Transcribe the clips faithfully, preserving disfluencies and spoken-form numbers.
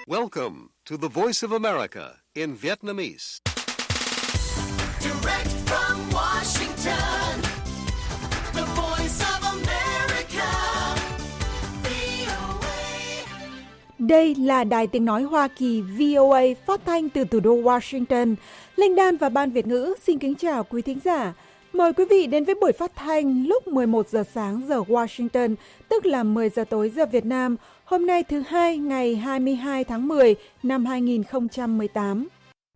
Welcome to the Voice of America in Vietnamese. Direct from Washington, the Voice of America, vê o a. Đây là Đài Tiếng Nói Hoa Kỳ vê o a phát thanh từ thủ đô Washington. Linh Đan và Ban Việt ngữ xin kính chào quý thính giả. Mời quý vị đến với buổi phát thanh lúc mười một giờ sáng giờ Washington, tức là mười giờ tối giờ Việt Nam, hôm nay thứ Hai ngày hai mươi hai tháng mười năm hai nghìn không trăm mười tám.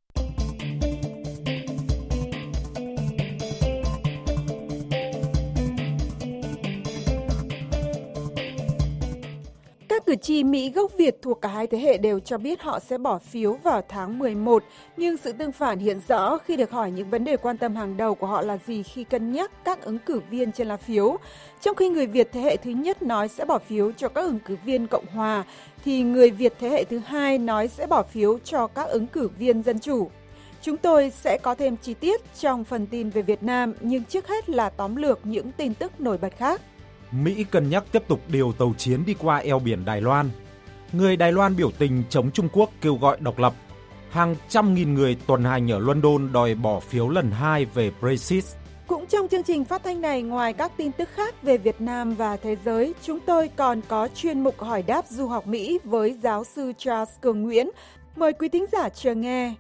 Các cử tri Mỹ gốc Việt thuộc cả hai thế hệ đều cho biết họ sẽ bỏ phiếu vào tháng mười một, nhưng sự tương phản hiện rõ khi được hỏi những vấn đề quan tâm hàng đầu của họ là gì khi cân nhắc các ứng cử viên trên lá phiếu. Trong khi người Việt thế hệ thứ nhất nói sẽ bỏ phiếu cho các ứng cử viên Cộng hòa, thì người Việt thế hệ thứ hai nói sẽ bỏ phiếu cho các ứng cử viên Dân chủ. Chúng tôi sẽ có thêm chi tiết trong phần tin về Việt Nam, nhưng trước hết là tóm lược những tin tức nổi bật khác. Mỹ cân nhắc tiếp tục điều tàu chiến đi qua eo biển Đài Loan. Người Đài Loan biểu tình chống Trung Quốc kêu gọi độc lập. Hàng trăm nghìn người tuần hành ở London đòi bỏ phiếu lần hai về Brexit. Cũng trong chương trình phát thanh này, ngoài các tin tức khác về Việt Nam và thế giới, chúng tôi còn có chuyên mục hỏi đáp du học Mỹ với giáo sư Charles Cường Nguyễn. Mời quý thính giả chờ nghe.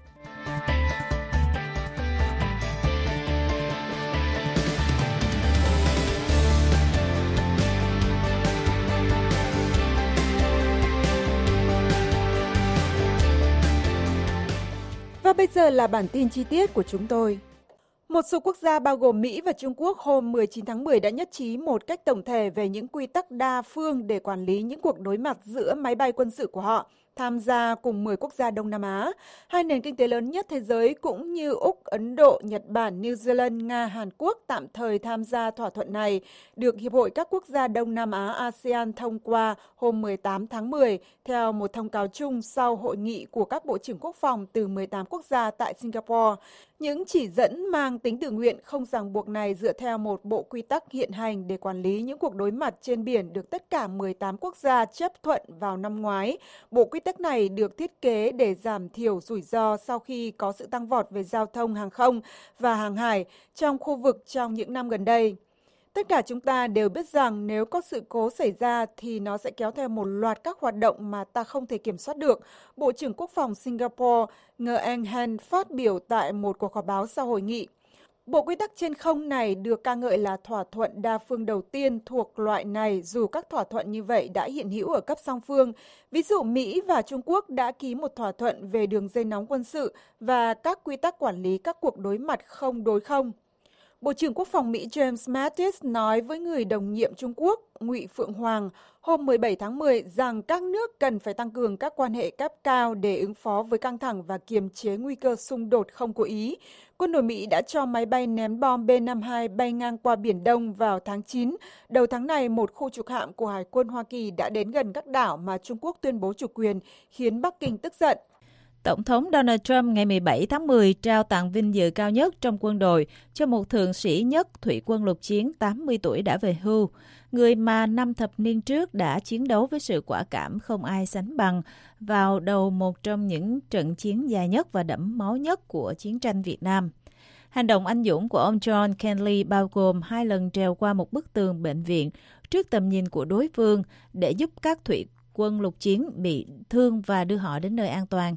Và bây giờ là bản tin chi tiết của chúng tôi. Một số quốc gia bao gồm Mỹ và Trung Quốc hôm mười chín tháng mười đã nhất trí một cách tổng thể về những quy tắc đa phương để quản lý những cuộc đối mặt giữa máy bay quân sự của họ tham gia cùng mười quốc gia Đông Nam Á. Hai nền kinh tế lớn nhất thế giới cũng như Úc, Ấn Độ, Nhật Bản, New Zealand, Nga, Hàn Quốc tạm thời tham gia thỏa thuận này, được Hiệp hội các quốc gia Đông Nam Á a sê an thông qua hôm mười tám tháng mười theo một thông cáo chung sau hội nghị của các bộ trưởng quốc phòng từ mười tám quốc gia tại Singapore. Những chỉ dẫn mang tính tự nguyện không ràng buộc này dựa theo một bộ quy tắc hiện hành để quản lý những cuộc đối mặt trên biển được tất cả mười tám quốc gia chấp thuận vào năm ngoái. Bộ quy tắc này được thiết kế để giảm thiểu rủi ro sau khi có sự tăng vọt về giao thông hàng không và hàng hải trong khu vực trong những năm gần đây. Tất cả chúng ta đều biết rằng nếu có sự cố xảy ra thì nó sẽ kéo theo một loạt các hoạt động mà ta không thể kiểm soát được, Bộ trưởng Quốc phòng Singapore Ngờ Anh Han phát biểu tại một cuộc họp báo sau hội nghị. Bộ quy tắc trên không này được ca ngợi là thỏa thuận đa phương đầu tiên thuộc loại này, dù các thỏa thuận như vậy đã hiện hữu ở cấp song phương. Ví dụ Mỹ và Trung Quốc đã ký một thỏa thuận về đường dây nóng quân sự và các quy tắc quản lý các cuộc đối mặt không đối không. Bộ trưởng Quốc phòng Mỹ James Mattis nói với người đồng nhiệm Trung Quốc Ngụy Phượng Hoàng hôm mười bảy tháng mười rằng các nước cần phải tăng cường các quan hệ cấp cao để ứng phó với căng thẳng và kiềm chế nguy cơ xung đột không cố ý. Quân đội Mỹ đã cho máy bay ném bom B năm mươi hai bay ngang qua Biển Đông vào tháng chín. Đầu tháng này, một khu trục hạm của Hải quân Hoa Kỳ đã đến gần các đảo mà Trung Quốc tuyên bố chủ quyền, khiến Bắc Kinh tức giận. Tổng thống Donald Trump ngày mười bảy tháng mười trao tặng vinh dự cao nhất trong quân đội cho một thượng sĩ nhất thủy quân lục chiến tám mươi tuổi đã về hưu, người mà năm thập niên trước đã chiến đấu với sự quả cảm không ai sánh bằng vào đầu một trong những trận chiến dài nhất và đẫm máu nhất của chiến tranh Việt Nam. Hành động anh dũng của ông John Kenly bao gồm hai lần trèo qua một bức tường bệnh viện trước tầm nhìn của đối phương để giúp các thủy quân lục chiến bị thương và đưa họ đến nơi an toàn.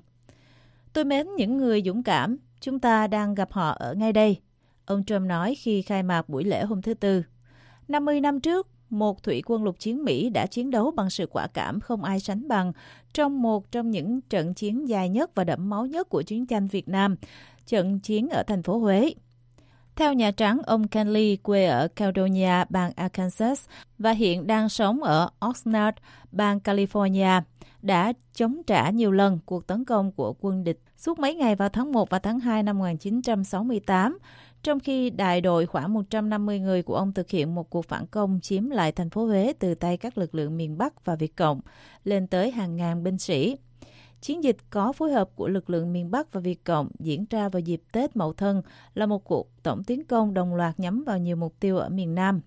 Tôi mến những người dũng cảm, chúng ta đang gặp họ ở ngay đây, ông Trump nói khi khai mạc buổi lễ hôm thứ Tư. năm mươi năm trước, một thủy quân lục chiến Mỹ đã chiến đấu bằng sự quả cảm không ai sánh bằng trong một trong những trận chiến dài nhất và đẫm máu nhất của chiến tranh Việt Nam, trận chiến ở thành phố Huế. Theo Nhà Trắng, ông Kenly quê ở Caledonia, bang Arkansas và hiện đang sống ở Oxnard, bang California, đã chống trả nhiều lần cuộc tấn công của quân địch suốt mấy ngày vào tháng một và tháng hai năm một nghìn chín trăm sáu mươi tám, trong khi đại đội khoảng một trăm năm mươi người của ông thực hiện một cuộc phản công chiếm lại thành phố Huế từ tay các lực lượng miền Bắc và Việt Cộng, lên tới hàng ngàn binh sĩ. Chiến dịch có phối hợp của lực lượng miền Bắc và Việt Cộng diễn ra vào dịp Tết Mậu Thân là một cuộc tổng tiến công đồng loạt nhắm vào nhiều mục tiêu ở miền Nam.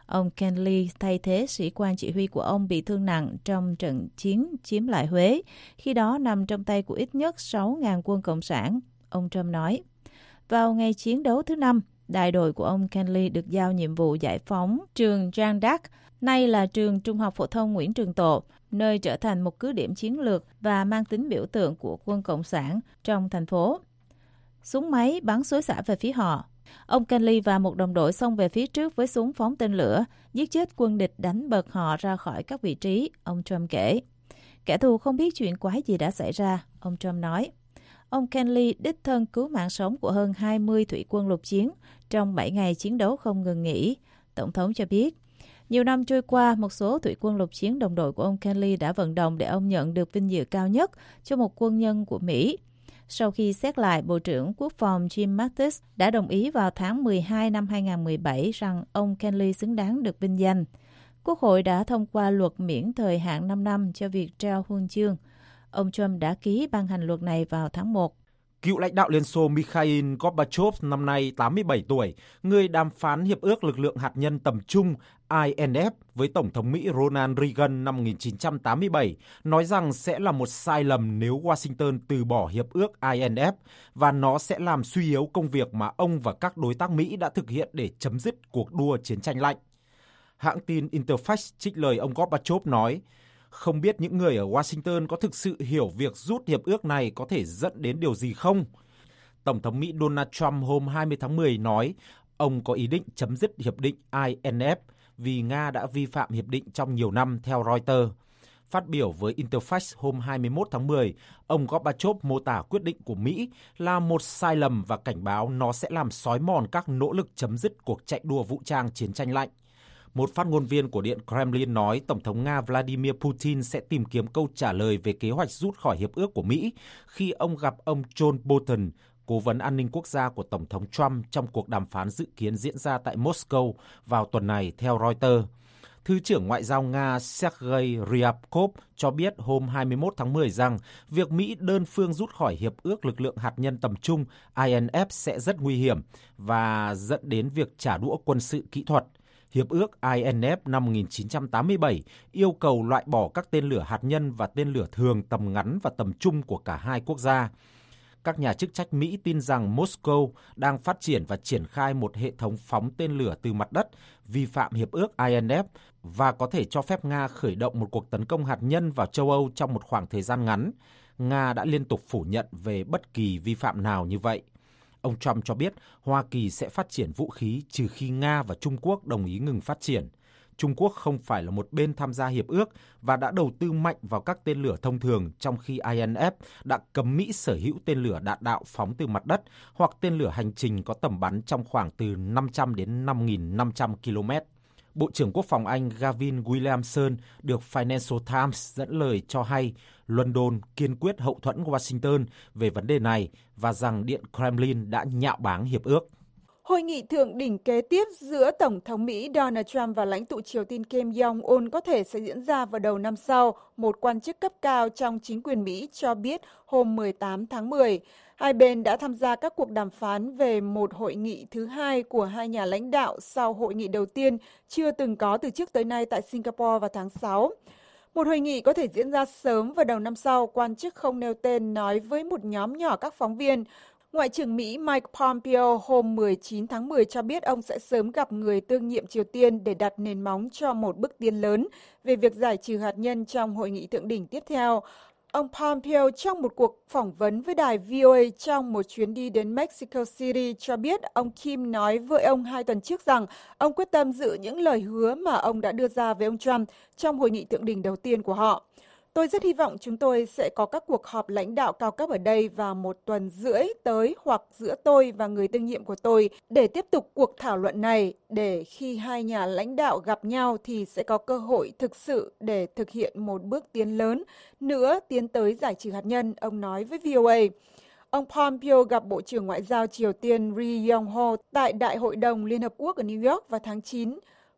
Ông Kenley thay thế sĩ quan chỉ huy của ông bị thương nặng trong trận chiến chiếm lại Huế, khi đó nằm trong tay của ít nhất sáu nghìn quân Cộng sản, ông Trump nói. Vào ngày chiến đấu thứ năm, đại đội của ông Kenley được giao nhiệm vụ giải phóng trường Jean d'Arc, nay là trường Trung học phổ thông Nguyễn Trường Tộ, nơi trở thành một cứ điểm chiến lược và mang tính biểu tượng của quân Cộng sản trong thành phố. Súng máy bắn xối xả về phía họ. Ông Kenley và một đồng đội xông về phía trước với súng phóng tên lửa, giết chết quân địch đánh bật họ ra khỏi các vị trí, ông Trump kể. Kẻ thù không biết chuyện quái gì đã xảy ra, ông Trump nói. Ông Kenley đích thân cứu mạng sống của hơn hai mươi thủy quân lục chiến trong bảy ngày chiến đấu không ngừng nghỉ, Tổng thống cho biết. Nhiều năm trôi qua, một số thủy quân lục chiến đồng đội của ông Kenley đã vận động để ông nhận được vinh dự cao nhất cho một quân nhân của Mỹ. Sau khi xét lại, Bộ trưởng Quốc phòng Jim Mattis đã đồng ý vào tháng mười hai năm hai nghìn không trăm mười bảy rằng ông Kenley xứng đáng được vinh danh. Quốc hội đã thông qua luật miễn thời hạn năm năm cho việc trao huân chương. Ông Trump đã ký ban hành luật này vào tháng một. Cựu lãnh đạo Liên Xô Mikhail Gorbachev năm nay tám mươi bảy tuổi, người đàm phán Hiệp ước Lực lượng Hạt nhân Tầm trung I N F với Tổng thống Mỹ Ronald Reagan năm một nghìn chín trăm tám mươi bảy, nói rằng sẽ là một sai lầm nếu Washington từ bỏ Hiệp ước I N F và nó sẽ làm suy yếu công việc mà ông và các đối tác Mỹ đã thực hiện để chấm dứt cuộc đua chiến tranh lạnh. Hãng tin Interfax trích lời ông Gorbachev nói, không biết những người ở Washington có thực sự hiểu việc rút hiệp ước này có thể dẫn đến điều gì không? Tổng thống Mỹ Donald Trump hôm hai mươi tháng mười nói ông có ý định chấm dứt hiệp định I N F vì Nga đã vi phạm hiệp định trong nhiều năm, theo Reuters. Phát biểu với Interfax hôm hai mươi mốt tháng mười, ông Gorbachev mô tả quyết định của Mỹ là một sai lầm và cảnh báo nó sẽ làm xói mòn các nỗ lực chấm dứt cuộc chạy đua vũ trang chiến tranh lạnh. Một phát ngôn viên của Điện Kremlin nói Tổng thống Nga Vladimir Putin sẽ tìm kiếm câu trả lời về kế hoạch rút khỏi hiệp ước của Mỹ khi ông gặp ông John Bolton, cố vấn an ninh quốc gia của Tổng thống Trump trong cuộc đàm phán dự kiến diễn ra tại Moscow vào tuần này, theo Reuters. Thứ trưởng Ngoại giao Nga Sergei Ryabkov cho biết hôm hai mươi mốt tháng mười rằng việc Mỹ đơn phương rút khỏi Hiệp ước Lực lượng Hạt nhân Tầm trung I N F sẽ rất nguy hiểm và dẫn đến việc trả đũa quân sự kỹ thuật. Hiệp ước I N F năm một nghìn chín trăm tám mươi bảy yêu cầu loại bỏ các tên lửa hạt nhân và tên lửa thường tầm ngắn và tầm trung của cả hai quốc gia. Các nhà chức trách Mỹ tin rằng Moscow đang phát triển và triển khai một hệ thống phóng tên lửa từ mặt đất vi phạm Hiệp ước I N F và có thể cho phép Nga khởi động một cuộc tấn công hạt nhân vào châu Âu trong một khoảng thời gian ngắn. Nga đã liên tục phủ nhận về bất kỳ vi phạm nào như vậy. Ông Trump cho biết Hoa Kỳ sẽ phát triển vũ khí trừ khi Nga và Trung Quốc đồng ý ngừng phát triển. Trung Quốc không phải là một bên tham gia hiệp ước và đã đầu tư mạnh vào các tên lửa thông thường, trong khi I N F đã cấm Mỹ sở hữu tên lửa đạn đạo phóng từ mặt đất hoặc tên lửa hành trình có tầm bắn trong khoảng từ năm trăm đến năm nghìn năm trăm ki lô mét. Bộ trưởng Quốc phòng Anh Gavin Williamson được Financial Times dẫn lời cho hay London kiên quyết hậu thuẫn Washington về vấn đề này và rằng Điện Kremlin đã nhạo báng hiệp ước. Hội nghị thượng đỉnh kế tiếp giữa Tổng thống Mỹ Donald Trump và lãnh tụ Triều Tiên Kim Jong-un có thể sẽ diễn ra vào đầu năm sau, một quan chức cấp cao trong chính quyền Mỹ cho biết hôm mười tám tháng mười. Hai bên đã tham gia các cuộc đàm phán về một hội nghị thứ hai của hai nhà lãnh đạo sau hội nghị đầu tiên chưa từng có từ trước tới nay tại Singapore vào tháng sáu. Một hội nghị có thể diễn ra sớm vào đầu năm sau, quan chức không nêu tên nói với một nhóm nhỏ các phóng viên. Ngoại trưởng Mỹ Mike Pompeo hôm mười chín tháng mười cho biết ông sẽ sớm gặp người tương nhiệm Triều Tiên để đặt nền móng cho một bước tiến lớn về việc giải trừ hạt nhân trong hội nghị thượng đỉnh tiếp theo. Ông Pompeo trong một cuộc phỏng vấn với đài V O A trong một chuyến đi đến Mexico City cho biết ông Kim nói với ông hai tuần trước rằng ông quyết tâm giữ những lời hứa mà ông đã đưa ra với ông Trump trong hội nghị thượng đỉnh đầu tiên của họ. Tôi rất hy vọng chúng tôi sẽ có các cuộc họp lãnh đạo cao cấp ở đây vào một tuần rưỡi tới hoặc giữa tôi và người tương nhiệm của tôi để tiếp tục cuộc thảo luận này, để khi hai nhà lãnh đạo gặp nhau thì sẽ có cơ hội thực sự để thực hiện một bước tiến lớn nữa tiến tới giải trừ hạt nhân, ông nói với V O A. Ông Pompeo gặp Bộ trưởng Ngoại giao Triều Tiên Ri Yong Ho tại Đại hội đồng Liên Hợp Quốc ở New York vào tháng chín.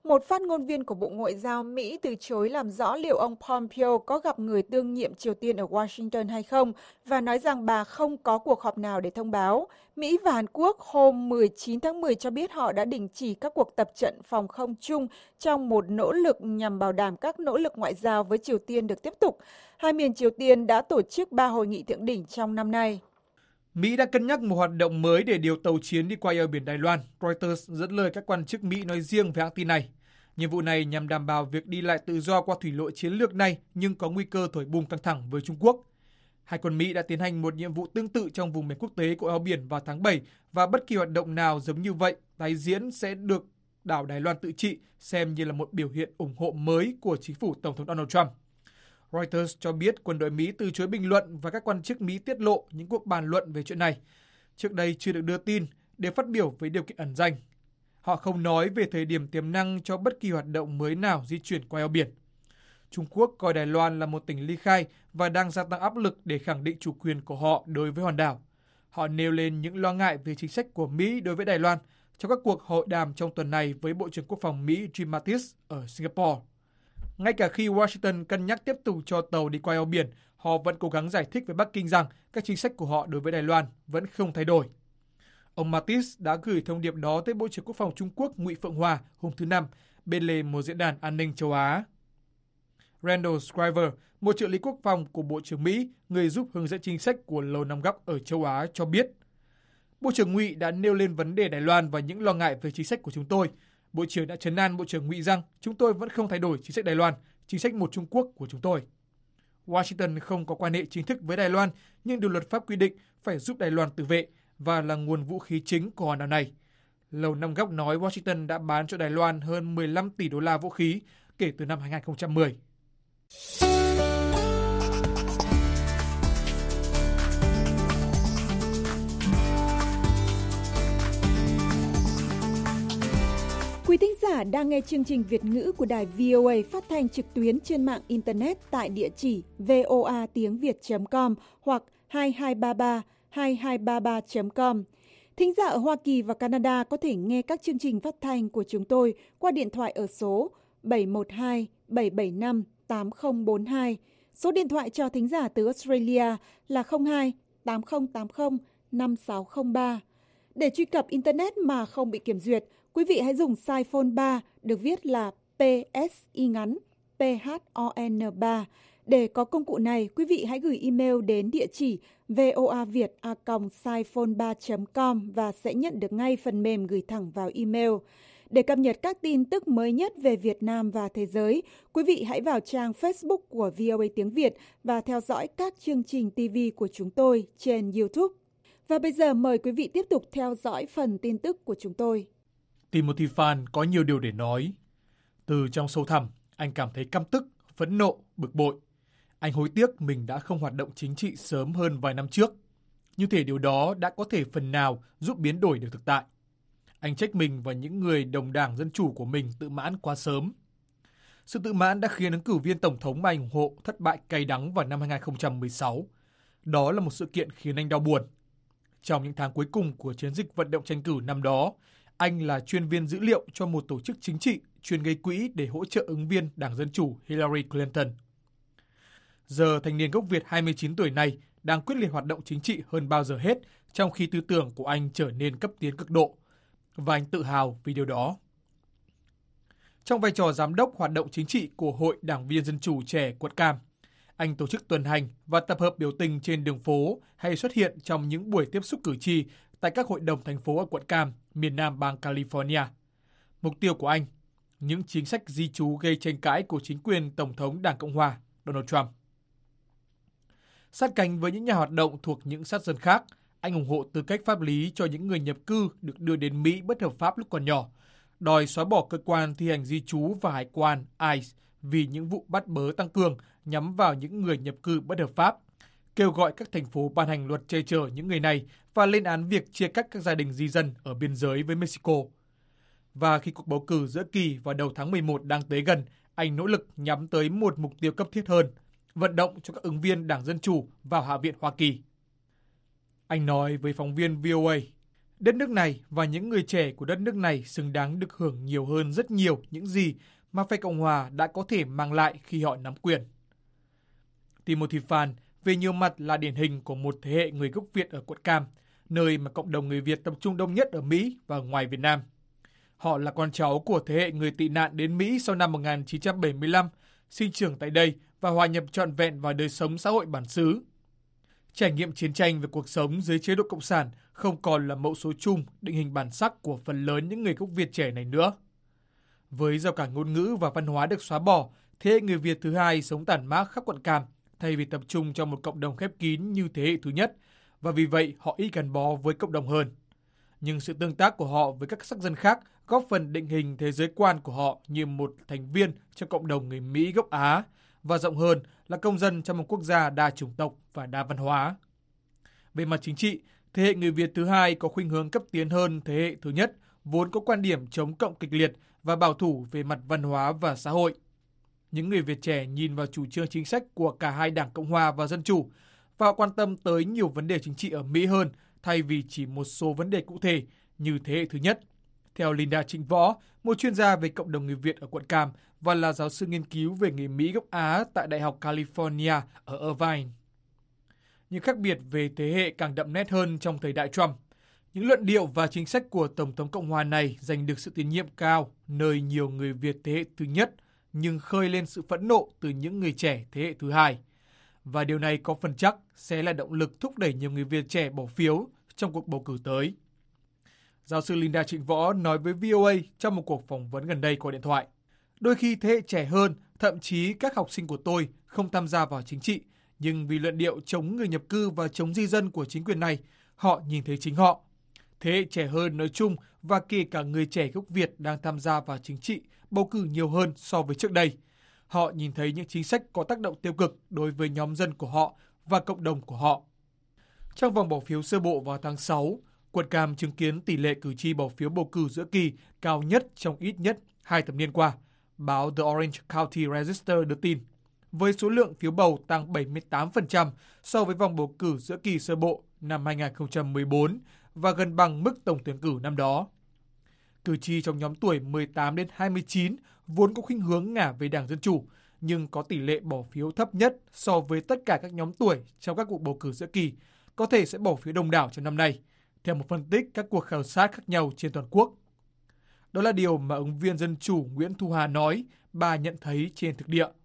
Một phát ngôn viên của Bộ Ngoại giao Mỹ từ chối làm rõ liệu ông Pompeo có gặp người đương nhiệm Triều Tiên ở Washington hay không và nói rằng bà không có cuộc họp nào để thông báo. Mỹ và Hàn Quốc hôm mười chín tháng mười cho biết họ đã đình chỉ các cuộc tập trận phòng không chung trong một nỗ lực nhằm bảo đảm các nỗ lực ngoại giao với Triều Tiên được tiếp tục. Hai miền Triều Tiên đã tổ chức ba hội nghị thượng đỉnh trong năm nay. Mỹ đã cân nhắc một hoạt động mới để điều tàu chiến đi qua eo biển Đài Loan, Reuters dẫn lời các quan chức Mỹ nói riêng về hãng tin này. Nhiệm vụ này nhằm đảm bảo việc đi lại tự do qua thủy lộ chiến lược này nhưng có nguy cơ thổi bùng căng thẳng với Trung Quốc. Hải quân Mỹ đã tiến hành một nhiệm vụ tương tự trong vùng biển quốc tế của eo biển vào tháng bảy và bất kỳ hoạt động nào giống như vậy tái diễn sẽ được đảo Đài Loan tự trị xem như là một biểu hiện ủng hộ mới của chính phủ Tổng thống Donald Trump. Reuters cho biết quân đội Mỹ từ chối bình luận và các quan chức Mỹ tiết lộ những cuộc bàn luận về chuyện này. Trước đây chưa được đưa tin để phát biểu với điều kiện ẩn danh. Họ không nói về thời điểm tiềm năng cho bất kỳ hoạt động mới nào di chuyển qua eo biển. Trung Quốc coi Đài Loan là một tỉnh ly khai và đang gia tăng áp lực để khẳng định chủ quyền của họ đối với hòn đảo. Họ nêu lên những lo ngại về chính sách của Mỹ đối với Đài Loan trong các cuộc hội đàm trong tuần này với Bộ trưởng Quốc phòng Mỹ Jim Mattis ở Singapore. Ngay cả khi Washington cân nhắc tiếp tục cho tàu đi qua eo biển, họ vẫn cố gắng giải thích với Bắc Kinh rằng các chính sách của họ đối với Đài Loan vẫn không thay đổi. Ông Mattis đã gửi thông điệp đó tới Bộ trưởng Quốc phòng Trung Quốc Ngụy Phượng Hòa hôm thứ Năm bên lề một diễn đàn an ninh châu Á. Randall Schriver, một trợ lý quốc phòng của Bộ trưởng Mỹ, người giúp hướng dẫn chính sách của Lầu Năm Góc ở châu Á, cho biết Bộ trưởng Ngụy đã nêu lên vấn đề Đài Loan và những lo ngại về chính sách của chúng tôi. Bộ trưởng đã trấn an Bộ trưởng Ngụy rằng chúng tôi vẫn không thay đổi chính sách Đài Loan, chính sách một Trung Quốc của chúng tôi. Washington không có quan hệ chính thức với Đài Loan, nhưng điều luật pháp quy định phải giúp Đài Loan tự vệ và là nguồn vũ khí chính của hòn đảo này. Lầu Năm Góc nói Washington đã bán cho Đài Loan hơn mười lăm tỷ đô la vũ khí kể từ năm hai không một không. Quý thính giả đang nghe chương trình Việt ngữ của đài vê o a phát thanh trực tuyến trên mạng Internet tại địa chỉ voa tiếng việt chấm com hoặc hai hai ba ba hai hai ba ba chấm com. Thính giả ở Hoa Kỳ và Canada có thể nghe các chương trình phát thanh của chúng tôi qua điện thoại ở số bảy một hai bảy bảy năm tám không bốn hai. Số điện thoại cho thính giả từ Australia là không hai tám không tám không năm sáu không ba. Để truy cập Internet mà không bị kiểm duyệt, quý vị hãy dùng size phone ba được viết là pê ét y ngắn pê hát o en ba. Để có công cụ này, quý vị hãy gửi email đến địa chỉ voaviet a còng siphone ba chấm com và sẽ nhận được ngay phần mềm gửi thẳng vào email. Để cập nhật các tin tức mới nhất về Việt Nam và thế giới, quý vị hãy vào trang Facebook của vê o a tiếng Việt và theo dõi các chương trình ti vi của chúng tôi trên YouTube. Và bây giờ mời quý vị tiếp tục theo dõi phần tin tức của chúng tôi. Timothy Phan có nhiều điều để nói. Từ trong sâu thẳm, anh cảm thấy căm tức, phẫn nộ, bực bội. Anh hối tiếc mình đã không hoạt động chính trị sớm hơn vài năm trước. Như thể điều đó đã có thể phần nào giúp biến đổi được thực tại. Anh trách mình và những người đồng đảng Dân Chủ của mình tự mãn quá sớm. Sự tự mãn đã khiến ứng cử viên Tổng thống mà anh ủng hộ thất bại cay đắng vào năm hai không một sáu. Đó là một sự kiện khiến anh đau buồn. Trong những tháng cuối cùng của chiến dịch vận động tranh cử năm đó, anh là chuyên viên dữ liệu cho một tổ chức chính trị chuyên gây quỹ để hỗ trợ ứng viên Đảng Dân Chủ Hillary Clinton. Giờ thanh niên gốc Việt hai mươi chín tuổi này đang quyết liệt hoạt động chính trị hơn bao giờ hết, trong khi tư tưởng của anh trở nên cấp tiến cực độ. Và anh tự hào vì điều đó. Trong vai trò giám đốc hoạt động chính trị của Hội Đảng viên Dân Chủ trẻ quận Cam, anh tổ chức tuần hành và tập hợp biểu tình trên đường phố hay xuất hiện trong những buổi tiếp xúc cử tri tại các hội đồng thành phố ở quận Cam, miền nam bang California. Mục tiêu của anh, những chính sách di trú gây tranh cãi của chính quyền Tổng thống Đảng Cộng hòa Donald Trump. Sát cánh với những nhà hoạt động thuộc những sát dân khác, anh ủng hộ tư cách pháp lý cho những người nhập cư được đưa đến Mỹ bất hợp pháp lúc còn nhỏ, đòi xóa bỏ cơ quan thi hành di trú và hải quan i xê vì những vụ bắt bớ tăng cường nhắm vào những người nhập cư bất hợp pháp, kêu gọi các thành phố ban hành luật che chở những người này và lên án việc chia cắt các gia đình di dân ở biên giới với Mexico. Và khi cuộc bầu cử giữa kỳ vào đầu tháng mười một đang tới gần, anh nỗ lực nhắm tới một mục tiêu cấp thiết hơn, vận động cho các ứng viên Đảng Dân Chủ vào Hạ viện Hoa Kỳ. Anh nói với phóng viên vê o a, Đất nước này và những người trẻ của đất nước này xứng đáng được hưởng nhiều hơn rất nhiều những gì mà phe Cộng hòa đã có thể mang lại khi họ nắm quyền. Timothy Phan về nhiều mặt là điển hình của một thế hệ người gốc Việt ở quận Cam, nơi mà cộng đồng người Việt tập trung đông nhất ở Mỹ và ngoài Việt Nam. Họ là con cháu của thế hệ người tị nạn đến Mỹ sau năm một nghìn chín trăm bảy mươi lăm, sinh trưởng tại đây và hòa nhập trọn vẹn vào đời sống xã hội bản xứ. Trải nghiệm chiến tranh về cuộc sống dưới chế độ Cộng sản không còn là mẫu số chung định hình bản sắc của phần lớn những người gốc Việt trẻ này nữa. Với rào cản ngôn ngữ và văn hóa được xóa bỏ, thế hệ người Việt thứ hai sống tản mác khắp quận Cam thay vì tập trung trong một cộng đồng khép kín như thế hệ thứ nhất, và vì vậy họ ít gắn bó với cộng đồng hơn. Nhưng sự tương tác của họ với các sắc dân khác góp phần định hình thế giới quan của họ như một thành viên trong cộng đồng người Mỹ gốc Á, và rộng hơn là công dân trong một quốc gia đa chủng tộc và đa văn hóa. Về mặt chính trị, thế hệ người Việt thứ hai có khuynh hướng cấp tiến hơn thế hệ thứ nhất, vốn có quan điểm chống cộng kịch liệt và bảo thủ về mặt văn hóa và xã hội. Những người Việt trẻ nhìn vào chủ trương chính sách của cả hai đảng Cộng hòa và Dân chủ và quan tâm tới nhiều vấn đề chính trị ở Mỹ hơn thay vì chỉ một số vấn đề cụ thể như thế hệ thứ nhất. Theo Linda Trịnh Võ, một chuyên gia về cộng đồng người Việt ở quận Cam và là giáo sư nghiên cứu về người Mỹ gốc Á tại Đại học California ở Irvine. Những khác biệt về thế hệ càng đậm nét hơn trong thời đại Trump. Những luận điệu và chính sách của Tổng thống Cộng hòa này giành được sự tín nhiệm cao, nơi nhiều người Việt thế hệ thứ nhất, nhưng khơi lên sự phẫn nộ từ những người trẻ thế hệ thứ hai. Và điều này có phần chắc sẽ là động lực thúc đẩy nhiều người Việt trẻ bỏ phiếu trong cuộc bầu cử tới. Giáo sư Linda Trịnh Võ nói với vê o a trong một cuộc phỏng vấn gần đây qua điện thoại. Đôi khi thế hệ trẻ hơn, thậm chí các học sinh của tôi không tham gia vào chính trị, nhưng vì luận điệu chống người nhập cư và chống di dân của chính quyền này, họ nhìn thấy chính họ. Thế hệ trẻ hơn nói chung và kể cả người trẻ gốc Việt đang tham gia vào chính trị, bầu cử nhiều hơn so với trước đây. Họ nhìn thấy những chính sách có tác động tiêu cực đối với nhóm dân của họ và cộng đồng của họ. Trong vòng bỏ phiếu sơ bộ vào tháng sáu, quận Cam chứng kiến tỷ lệ cử tri bỏ phiếu bầu cử giữa kỳ cao nhất trong ít nhất hai thập niên qua, báo The Orange County Register đưa tin, với số lượng phiếu bầu tăng bảy mươi tám phần trăm so với vòng bầu cử giữa kỳ sơ bộ năm hai nghìn không trăm mười bốn và gần bằng mức tổng tuyển cử năm đó. Cử tri trong nhóm tuổi mười tám đến hai mươi chín vốn có khuynh hướng ngả về Đảng Dân Chủ, nhưng có tỷ lệ bỏ phiếu thấp nhất so với tất cả các nhóm tuổi trong các cuộc bầu cử giữa kỳ, có thể sẽ bỏ phiếu đông đảo trong năm nay, theo một phân tích các cuộc khảo sát khác nhau trên toàn quốc. Đó là điều mà ứng viên Dân Chủ Nguyễn Thu Hà nói bà nhận thấy trên thực địa.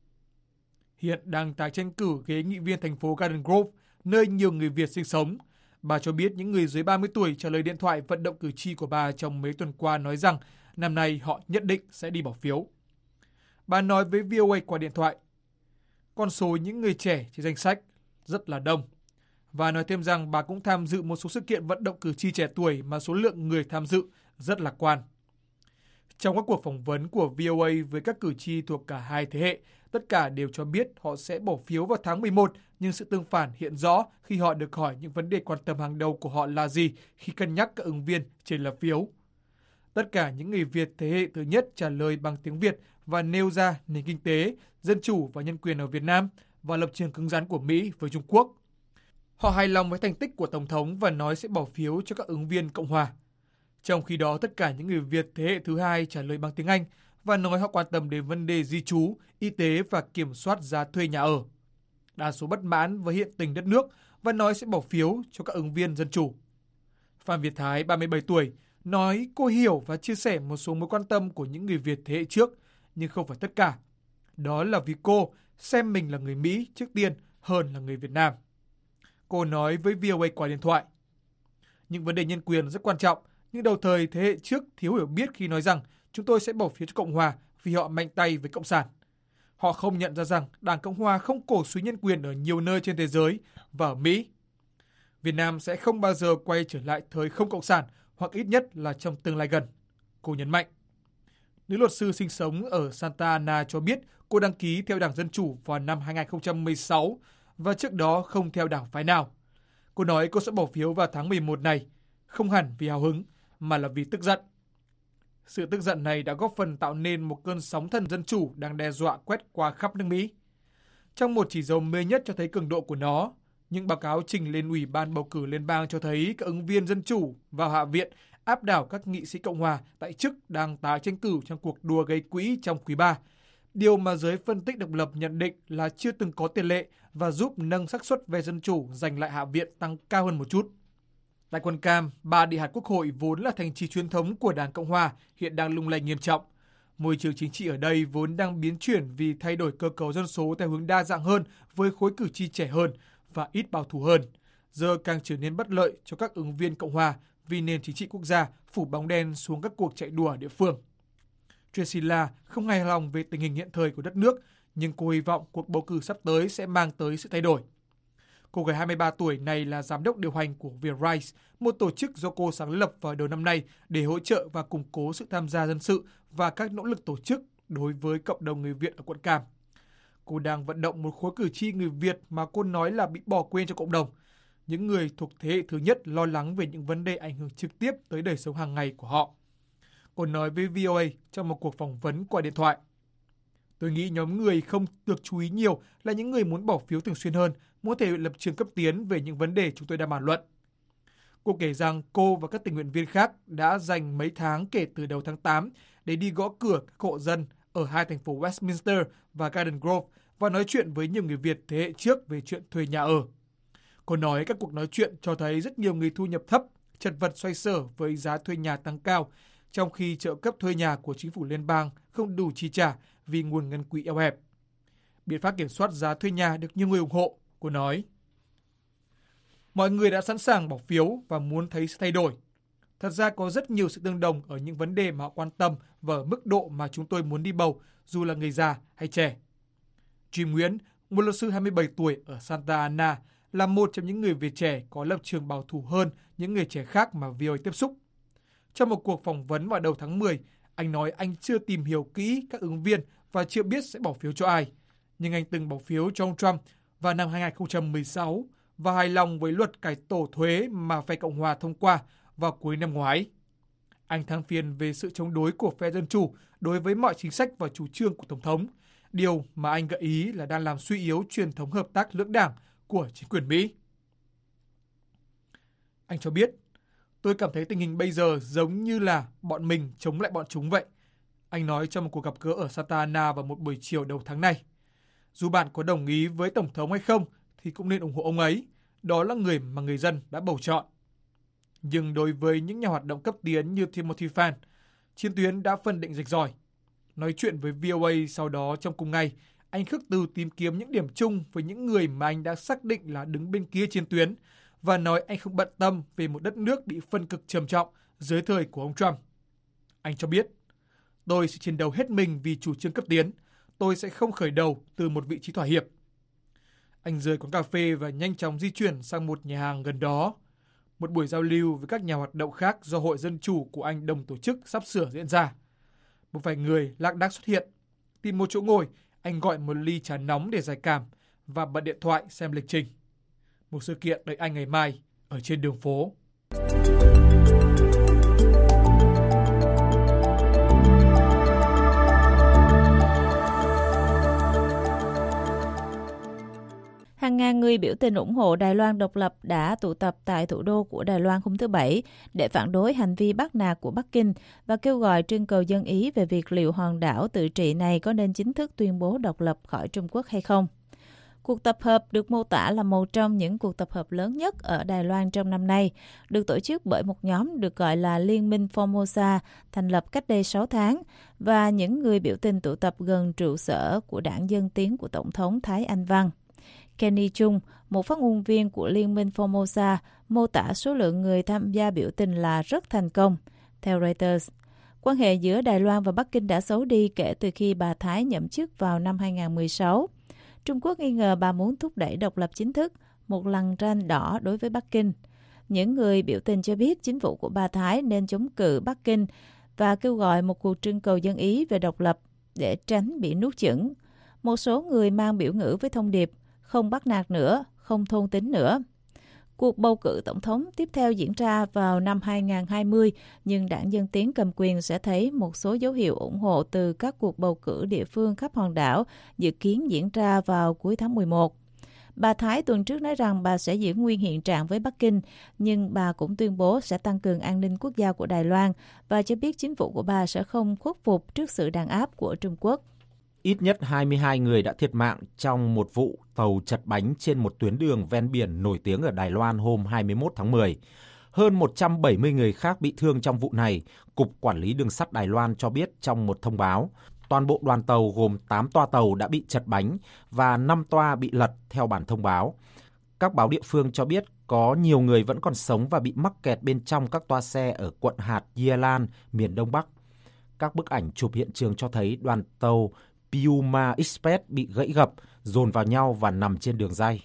Hiện đang tái tranh cử ghế nghị viên thành phố Garden Grove, nơi nhiều người Việt sinh sống. Bà cho biết những người dưới ba mươi tuổi trả lời điện thoại vận động cử tri của bà trong mấy tuần qua nói rằng năm nay họ nhất định sẽ đi bỏ phiếu. Bà nói với vê o a qua điện thoại, con số những người trẻ trên danh sách rất là đông. Và nói thêm rằng bà cũng tham dự một số sự kiện vận động cử tri trẻ tuổi mà số lượng người tham dự rất lạc quan. Trong các cuộc phỏng vấn của vê o a với các cử tri thuộc cả hai thế hệ, tất cả đều cho biết họ sẽ bỏ phiếu vào tháng mười một, nhưng sự tương phản hiện rõ khi họ được hỏi những vấn đề quan tâm hàng đầu của họ là gì khi cân nhắc các ứng viên trên lá phiếu. Tất cả những người Việt thế hệ thứ nhất trả lời bằng tiếng Việt và nêu ra nền kinh tế, dân chủ và nhân quyền ở Việt Nam và lập trường cứng rắn của Mỹ với Trung Quốc. Họ hài lòng với thành tích của Tổng thống và nói sẽ bỏ phiếu cho các ứng viên Cộng hòa. Trong khi đó, tất cả những người Việt thế hệ thứ hai trả lời bằng tiếng Anh và nói họ quan tâm đến vấn đề di trú, y tế và kiểm soát giá thuê nhà ở. Đa số bất mãn với hiện tình đất nước và nói sẽ bỏ phiếu cho các ứng viên dân chủ. Phan Việt Thái, ba mươi bảy tuổi, nói cô hiểu và chia sẻ một số mối quan tâm của những người Việt thế hệ trước, nhưng không phải tất cả. Đó là vì cô xem mình là người Mỹ trước tiên hơn là người Việt Nam. Cô nói với vê o a qua điện thoại. Những vấn đề nhân quyền rất quan trọng, nhưng đầu thời thế hệ trước thiếu hiểu biết khi nói rằng chúng tôi sẽ bỏ phiếu cho Cộng hòa vì họ mạnh tay với Cộng sản. Họ không nhận ra rằng Đảng Cộng hòa không cổ suý nhân quyền ở nhiều nơi trên thế giới và ở Mỹ. Việt Nam sẽ không bao giờ quay trở lại thời không Cộng sản, hoặc ít nhất là trong tương lai gần, cô nhấn mạnh. Nữ luật sư sinh sống ở Santa Ana cho biết cô đăng ký theo Đảng Dân Chủ vào năm hai nghìn không trăm mười sáu và trước đó không theo đảng phái nào. Cô nói cô sẽ bỏ phiếu vào tháng mười một này, không hẳn vì hào hứng, mà là vì tức giận. Sự tức giận này đã góp phần tạo nên một cơn sóng thần dân chủ đang đe dọa quét qua khắp nước Mỹ. Trong một chỉ dấu mê nhất cho thấy cường độ của nó, Những báo cáo trình lên Ủy ban bầu cử liên bang cho thấy các ứng viên Dân Chủ vào Hạ viện áp đảo các nghị sĩ Cộng hòa tại chức đang tái tranh cử trong cuộc đua gây quỹ trong quý ba. Điều mà giới phân tích độc lập nhận định là chưa từng có tiền lệ và giúp nâng xác suất về Dân Chủ giành lại Hạ viện tăng cao hơn một chút. Tại quận Cam, ba địa hạt Quốc hội vốn là thành trì truyền thống của Đảng Cộng hòa hiện đang lung lay nghiêm trọng. Môi trường chính trị ở đây vốn đang biến chuyển vì thay đổi cơ cấu dân số theo hướng đa dạng hơn với khối cử tri trẻ hơn và ít bảo thủ hơn, giờ càng trở nên bất lợi cho các ứng viên Cộng hòa vì nền chính trị quốc gia phủ bóng đen xuống các cuộc chạy đua ở địa phương. Tresilla không hài lòng về tình hình hiện thời của đất nước, nhưng cô hy vọng cuộc bầu cử sắp tới sẽ mang tới sự thay đổi. Cô gái hai mươi ba tuổi này là giám đốc điều hành của ViaRise, một tổ chức do cô sáng lập vào đầu năm nay để hỗ trợ và củng cố sự tham gia dân sự và các nỗ lực tổ chức đối với cộng đồng người Việt ở quận Cam. Cô đang vận động một khối cử tri người Việt mà cô nói là bị bỏ quên trong cộng đồng. Những người thuộc thế hệ thứ nhất lo lắng về những vấn đề ảnh hưởng trực tiếp tới đời sống hàng ngày của họ. Cô nói với vê o a trong một cuộc phỏng vấn qua điện thoại. Tôi nghĩ nhóm người không được chú ý nhiều là những người muốn bỏ phiếu thường xuyên hơn, muốn thể hiện lập trường cấp tiến về những vấn đề chúng tôi đang bàn luận. Cô kể rằng cô và các tình nguyện viên khác đã dành mấy tháng kể từ đầu tháng tám để đi gõ cửa các hộ dân ở hai thành phố Westminster và Garden Grove và nói chuyện với nhiều người Việt thế hệ trước về chuyện thuê nhà ở. Cô nói các cuộc nói chuyện cho thấy rất nhiều người thu nhập thấp, chật vật xoay sở với giá thuê nhà tăng cao, trong khi trợ cấp thuê nhà của chính phủ liên bang không đủ chi trả vì nguồn ngân quỹ eo hẹp. Biện pháp kiểm soát giá thuê nhà được nhiều người ủng hộ, cô nói. Mọi người đã sẵn sàng bỏ phiếu và muốn thấy sự thay đổi. Thật ra có rất nhiều sự tương đồng ở những vấn đề mà họ quan tâm và ở mức độ mà chúng tôi muốn đi bầu, dù là người già hay trẻ. Jim Nguyễn, một luật sư hai mươi bảy tuổi ở Santa Ana, là một trong những người Việt trẻ có lập trường bảo thủ hơn những người trẻ khác mà vê o a tiếp xúc. Trong một cuộc phỏng vấn vào đầu tháng mười, anh nói anh chưa tìm hiểu kỹ các ứng viên và chưa biết sẽ bỏ phiếu cho ai. Nhưng anh từng bỏ phiếu cho ông Trump vào năm hai không một sáu và hài lòng với luật cải tổ thuế mà phe Cộng hòa thông qua vào cuối năm ngoái. Anh than phiền về sự chống đối của phe Dân Chủ đối với mọi chính sách và chủ trương của Tổng thống, điều mà anh gợi ý là đang làm suy yếu truyền thống hợp tác lưỡng đảng của chính quyền Mỹ. Anh cho biết, tôi cảm thấy tình hình bây giờ giống như là bọn mình chống lại bọn chúng vậy. Anh nói trong một cuộc gặp gỡ ở Santa Ana vào một buổi chiều đầu tháng này. Dù bạn có đồng ý với Tổng thống hay không, thì cũng nên ủng hộ ông ấy. Đó là người mà người dân đã bầu chọn. Nhưng đối với những nhà hoạt động cấp tiến như Timothy Phan, chiến tuyến đã phân định rạch ròi. Nói chuyện với vê o a sau đó trong cùng ngày, anh khước từ tìm kiếm những điểm chung với những người mà anh đã xác định là đứng bên kia chiến tuyến và nói anh không bận tâm về một đất nước bị phân cực trầm trọng dưới thời của ông Trump. Anh cho biết, tôi sẽ chiến đấu hết mình vì chủ trương cấp tiến. Tôi sẽ không khởi đầu từ một vị trí thỏa hiệp. Anh rời quán cà phê và nhanh chóng di chuyển sang một nhà hàng gần đó. Một buổi giao lưu với các nhà hoạt động khác do Hội Dân Chủ của anh đồng tổ chức sắp sửa diễn ra. Một vài người lác đác xuất hiện. Tìm một chỗ ngồi, anh gọi một ly trà nóng để giải cảm và bật điện thoại xem lịch trình. Một sự kiện đợi anh ngày mai ở trên đường phố. Hàng ngàn người biểu tình ủng hộ Đài Loan độc lập đã tụ tập tại thủ đô của Đài Loan hôm thứ Bảy để phản đối hành vi bắt nạt của Bắc Kinh và kêu gọi trưng cầu dân ý về việc liệu hòn đảo tự trị này có nên chính thức tuyên bố độc lập khỏi Trung Quốc hay không. Cuộc tập hợp được mô tả là một trong những cuộc tập hợp lớn nhất ở Đài Loan trong năm nay, được tổ chức bởi một nhóm được gọi là Liên minh Formosa, thành lập cách đây sáu tháng, và những người biểu tình tụ tập gần trụ sở của đảng Dân Tiến của Tổng thống Thái Anh Văn. Kenny Chung, một phát ngôn viên của Liên minh Formosa, mô tả số lượng người tham gia biểu tình là rất thành công. Theo Reuters, quan hệ giữa Đài Loan và Bắc Kinh đã xấu đi kể từ khi bà Thái nhậm chức vào năm hai không một sáu. Trung Quốc nghi ngờ bà muốn thúc đẩy độc lập chính thức, một lằn ranh đỏ đối với Bắc Kinh. Những người biểu tình cho biết chính phủ của bà Thái nên chống cự Bắc Kinh và kêu gọi một cuộc trưng cầu dân ý về độc lập để tránh bị nuốt chửng. Một số người mang biểu ngữ với thông điệp không bắt nạt nữa, không thôn tính nữa. Cuộc bầu cử tổng thống tiếp theo diễn ra vào năm hai không hai không, nhưng đảng Dân Tiến cầm quyền sẽ thấy một số dấu hiệu ủng hộ từ các cuộc bầu cử địa phương khắp hòn đảo dự kiến diễn ra vào cuối tháng mười một. Bà Thái tuần trước nói rằng bà sẽ giữ nguyên hiện trạng với Bắc Kinh, nhưng bà cũng tuyên bố sẽ tăng cường an ninh quốc gia của Đài Loan và cho biết chính phủ của bà sẽ không khuất phục trước sự đàn áp của Trung Quốc. Ít nhất hai mươi hai người đã thiệt mạng trong một vụ tàu chật bánh trên một tuyến đường ven biển nổi tiếng ở Đài Loan hôm hai mươi mốt tháng mười. Hơn một trăm bảy mươi người khác bị thương trong vụ này, Cục Quản lý Đường sắt Đài Loan cho biết trong một thông báo. Toàn bộ đoàn tàu gồm tám toa tàu đã bị chật bánh và năm toa bị lật theo bản thông báo. Các báo địa phương cho biết có nhiều người vẫn còn sống và bị mắc kẹt bên trong các toa xe ở quận hạt Yilan, miền Đông Bắc. Các bức ảnh chụp hiện trường cho thấy đoàn tàu Puma Express bị gãy gập, dồn vào nhau và nằm trên đường ray.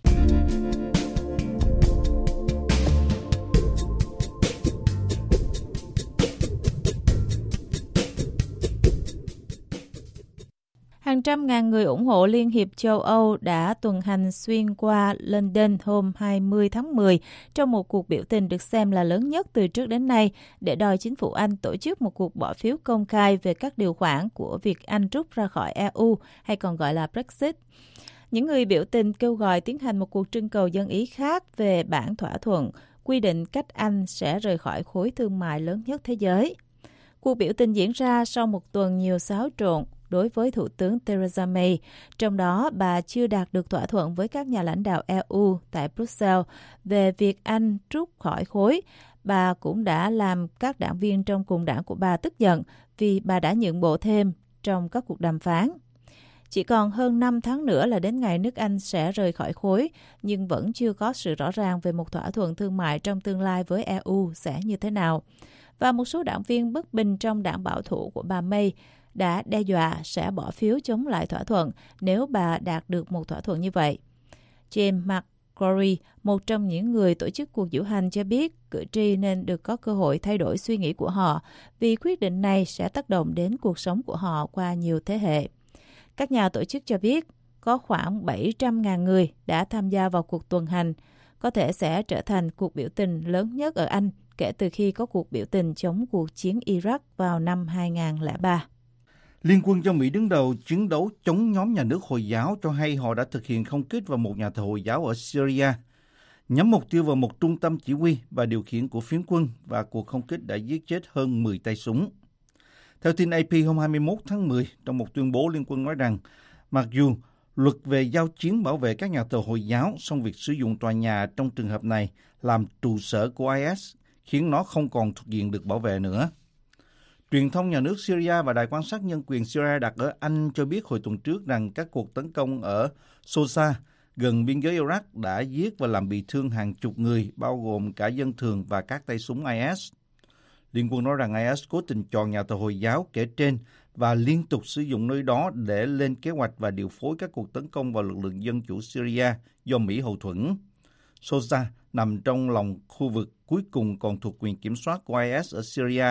Hàng trăm ngàn người ủng hộ Liên hiệp châu Âu đã tuần hành xuyên qua London hôm hai mươi tháng mười trong một cuộc biểu tình được xem là lớn nhất từ trước đến nay để đòi chính phủ Anh tổ chức một cuộc bỏ phiếu công khai về các điều khoản của việc Anh rút ra khỏi e u hay còn gọi là Brexit. Những người biểu tình kêu gọi tiến hành một cuộc trưng cầu dân ý khác về bản thỏa thuận quy định cách Anh sẽ rời khỏi khối thương mại lớn nhất thế giới. Cuộc biểu tình diễn ra sau một tuần nhiều xáo trộn đối với Thủ tướng Theresa May, trong đó bà chưa đạt được thỏa thuận với các nhà lãnh đạo e u tại Brussels về việc Anh rút khỏi khối. Bà cũng đã làm các đảng viên trong cùng đảng của bà tức giận vì bà đã nhượng bộ thêm trong các cuộc đàm phán. Chỉ còn hơn năm tháng nữa là đến ngày nước Anh sẽ rời khỏi khối, nhưng vẫn chưa có sự rõ ràng về một thỏa thuận thương mại trong tương lai với e u sẽ như thế nào. Và một số đảng viên bất bình trong đảng bảo thủ của bà May đã đe dọa sẽ bỏ phiếu chống lại thỏa thuận nếu bà đạt được một thỏa thuận như vậy. James McCrory, một trong những người tổ chức cuộc diễu hành, cho biết cử tri nên được có cơ hội thay đổi suy nghĩ của họ vì quyết định này sẽ tác động đến cuộc sống của họ qua nhiều thế hệ. Các nhà tổ chức cho biết có khoảng bảy trăm nghìn người đã tham gia vào cuộc tuần hành, có thể sẽ trở thành cuộc biểu tình lớn nhất ở Anh kể từ khi có cuộc biểu tình chống cuộc chiến Iraq vào năm hai không không ba. Liên quân do Mỹ đứng đầu chiến đấu chống nhóm nhà nước Hồi giáo cho hay họ đã thực hiện không kích vào một nhà thờ Hồi giáo ở Syria, nhắm mục tiêu vào một trung tâm chỉ huy và điều khiển của phiến quân, và cuộc không kích đã giết chết hơn mười tay súng. Theo tin a pê hôm hai mươi mốt tháng mười, trong một tuyên bố, Liên quân nói rằng mặc dù luật về giao chiến bảo vệ các nhà thờ Hồi giáo, song việc sử dụng tòa nhà trong trường hợp này làm trụ sở của i ét khiến nó không còn thuộc diện được bảo vệ nữa. Truyền thông nhà nước Syria và Đài quan sát nhân quyền Syria đặt ở Anh cho biết hồi tuần trước rằng các cuộc tấn công ở Sosa, gần biên giới Iraq, đã giết và làm bị thương hàng chục người, bao gồm cả dân thường và các tay súng i ét. Liên quân nói rằng i ét cố tình chọn nhà thờ Hồi giáo kể trên và liên tục sử dụng nơi đó để lên kế hoạch và điều phối các cuộc tấn công vào lực lượng dân chủ Syria do Mỹ hậu thuẫn. Sosa nằm trong lòng khu vực cuối cùng còn thuộc quyền kiểm soát của i ét ở Syria.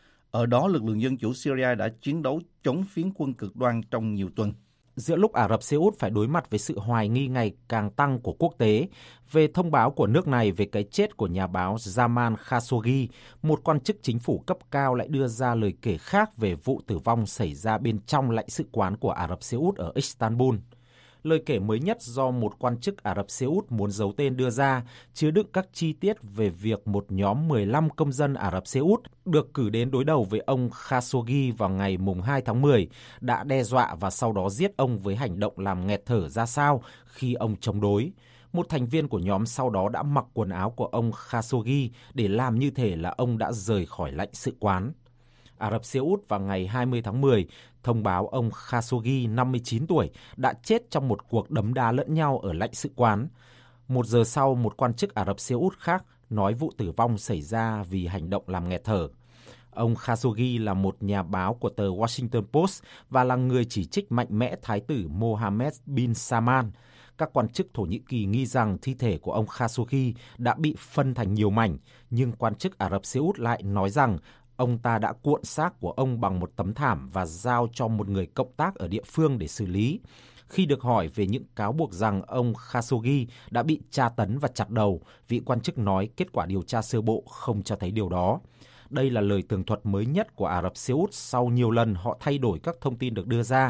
Ở đó, lực lượng dân chủ Syria đã chiến đấu chống phiến quân cực đoan trong nhiều tuần. Giữa lúc Ả Rập Xê Út phải đối mặt với sự hoài nghi ngày càng tăng của quốc tế về thông báo của nước này về cái chết của nhà báo Jamal Khashoggi, một quan chức chính phủ cấp cao lại đưa ra lời kể khác về vụ tử vong xảy ra bên trong lãnh sự quán của Ả Rập Xê Út ở Istanbul. Lời kể mới nhất do một quan chức Ả Rập Xê Út muốn giấu tên đưa ra chứa đựng các chi tiết về việc một nhóm mười lăm công dân Ả Rập Xê Út được cử đến đối đầu với ông Khashoggi vào ngày mùng hai tháng mười đã đe dọa và sau đó giết ông với hành động làm nghẹt thở ra sao khi ông chống đối. Một thành viên của nhóm sau đó đã mặc quần áo của ông Khashoggi để làm như thể là ông đã rời khỏi lãnh sự quán. Ả Rập Xê Út vào ngày hai mươi tháng mười thông báo ông Khashoggi, năm mươi chín tuổi, đã chết trong một cuộc đấm đá lẫn nhau ở lãnh sự quán. Một giờ sau, một quan chức Ả Rập Xê Út khác nói vụ tử vong xảy ra vì hành động làm nghẹt thở. Ông Khashoggi là một nhà báo của tờ Washington Post và là người chỉ trích mạnh mẽ Thái tử Mohammed bin Salman. Các quan chức Thổ Nhĩ Kỳ nghi rằng thi thể của ông Khashoggi đã bị phân thành nhiều mảnh, nhưng quan chức Ả Rập Xê Út lại nói rằng ông ta đã cuộn xác của ông bằng một tấm thảm và giao cho một người cộng tác ở địa phương để xử lý. Khi được hỏi về những cáo buộc rằng ông Khashoggi đã bị tra tấn và chặt đầu, vị quan chức nói kết quả điều tra sơ bộ không cho thấy điều đó. Đây là lời tường thuật mới nhất của Ả Rập Xê Út sau nhiều lần họ thay đổi các thông tin được đưa ra.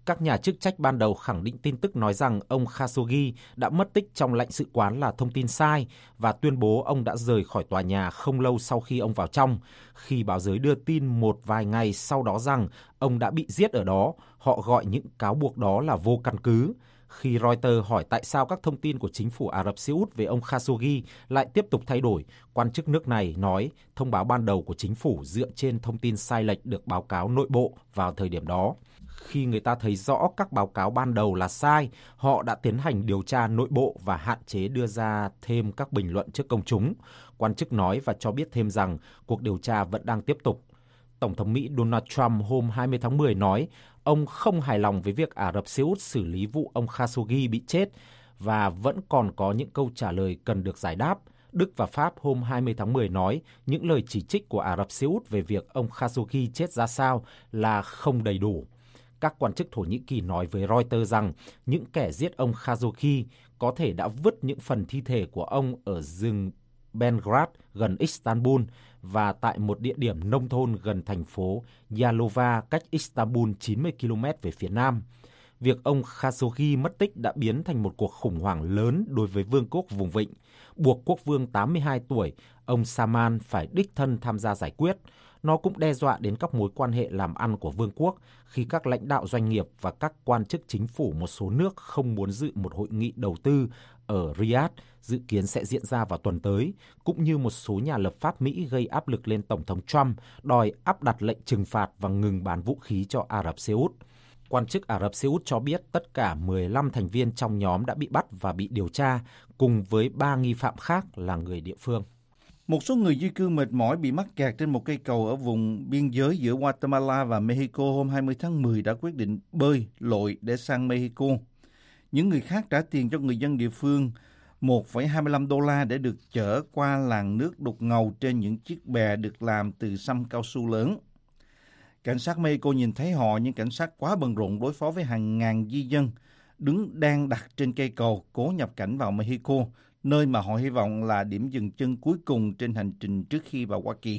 Các nhà chức trách ban đầu khẳng định tin tức nói rằng ông Khashoggi đã mất tích trong lãnh sự quán là thông tin sai và tuyên bố ông đã rời khỏi tòa nhà không lâu sau khi ông vào trong. Khi báo giới đưa tin một vài ngày sau đó rằng ông đã bị giết ở đó, họ gọi những cáo buộc đó là vô căn cứ. Khi Reuters hỏi tại sao các thông tin của chính phủ Ả Rập Xê Út về ông Khashoggi lại tiếp tục thay đổi, quan chức nước này nói thông báo ban đầu của chính phủ dựa trên thông tin sai lệch được báo cáo nội bộ vào thời điểm đó. Khi người ta thấy rõ các báo cáo ban đầu là sai, họ đã tiến hành điều tra nội bộ và hạn chế đưa ra thêm các bình luận trước công chúng. Quan chức nói và cho biết thêm rằng cuộc điều tra vẫn đang tiếp tục. Tổng thống Mỹ Donald Trump hôm hai mươi tháng mười nói ông không hài lòng với việc Ả Rập Xê Út xử lý vụ ông Khashoggi bị chết và vẫn còn có những câu trả lời cần được giải đáp. Đức và Pháp hôm hai mươi tháng mười nói những lời chỉ trích của Ả Rập Xê Út về việc ông Khashoggi chết ra sao là không đầy đủ. Các quan chức Thổ Nhĩ Kỳ nói với Reuters rằng những kẻ giết ông Khashoggi có thể đã vứt những phần thi thể của ông ở rừng Belgrad gần Istanbul và tại một địa điểm nông thôn gần thành phố Yalova cách Istanbul chín mươi ki lô mét về phía nam. Việc ông Khashoggi mất tích đã biến thành một cuộc khủng hoảng lớn đối với vương quốc vùng vịnh, buộc quốc vương tám mươi hai tuổi, ông Salman phải đích thân tham gia giải quyết. Nó cũng đe dọa đến các mối quan hệ làm ăn của vương quốc khi các lãnh đạo doanh nghiệp và các quan chức chính phủ một số nước không muốn dự một hội nghị đầu tư ở Riyadh dự kiến sẽ diễn ra vào tuần tới, cũng như một số nhà lập pháp Mỹ gây áp lực lên Tổng thống Trump đòi áp đặt lệnh trừng phạt và ngừng bán vũ khí cho Ả Rập Xê Út. Quan chức Ả Rập Xê Út cho biết tất cả mười lăm thành viên trong nhóm đã bị bắt và bị điều tra, cùng với ba nghi phạm khác là người địa phương. Một số người di cư mệt mỏi bị mắc kẹt trên một cây cầu ở vùng biên giới giữa Guatemala và Mexico hôm hai mươi tháng mười đã quyết định bơi lội để sang Mexico. Những người khác trả tiền cho người dân địa phương một phẩy hai mươi lăm đô la để được chở qua làn nước đục ngầu trên những chiếc bè được làm từ xăm cao su lớn. Cảnh sát Mexico nhìn thấy họ, nhưng cảnh sát quá bận rộn đối phó với hàng ngàn di dân đứng đang đặt trên cây cầu cố nhập cảnh vào Mexico, nơi mà họ hy vọng là điểm dừng chân cuối cùng trên hành trình trước khi vào Hoa Kỳ.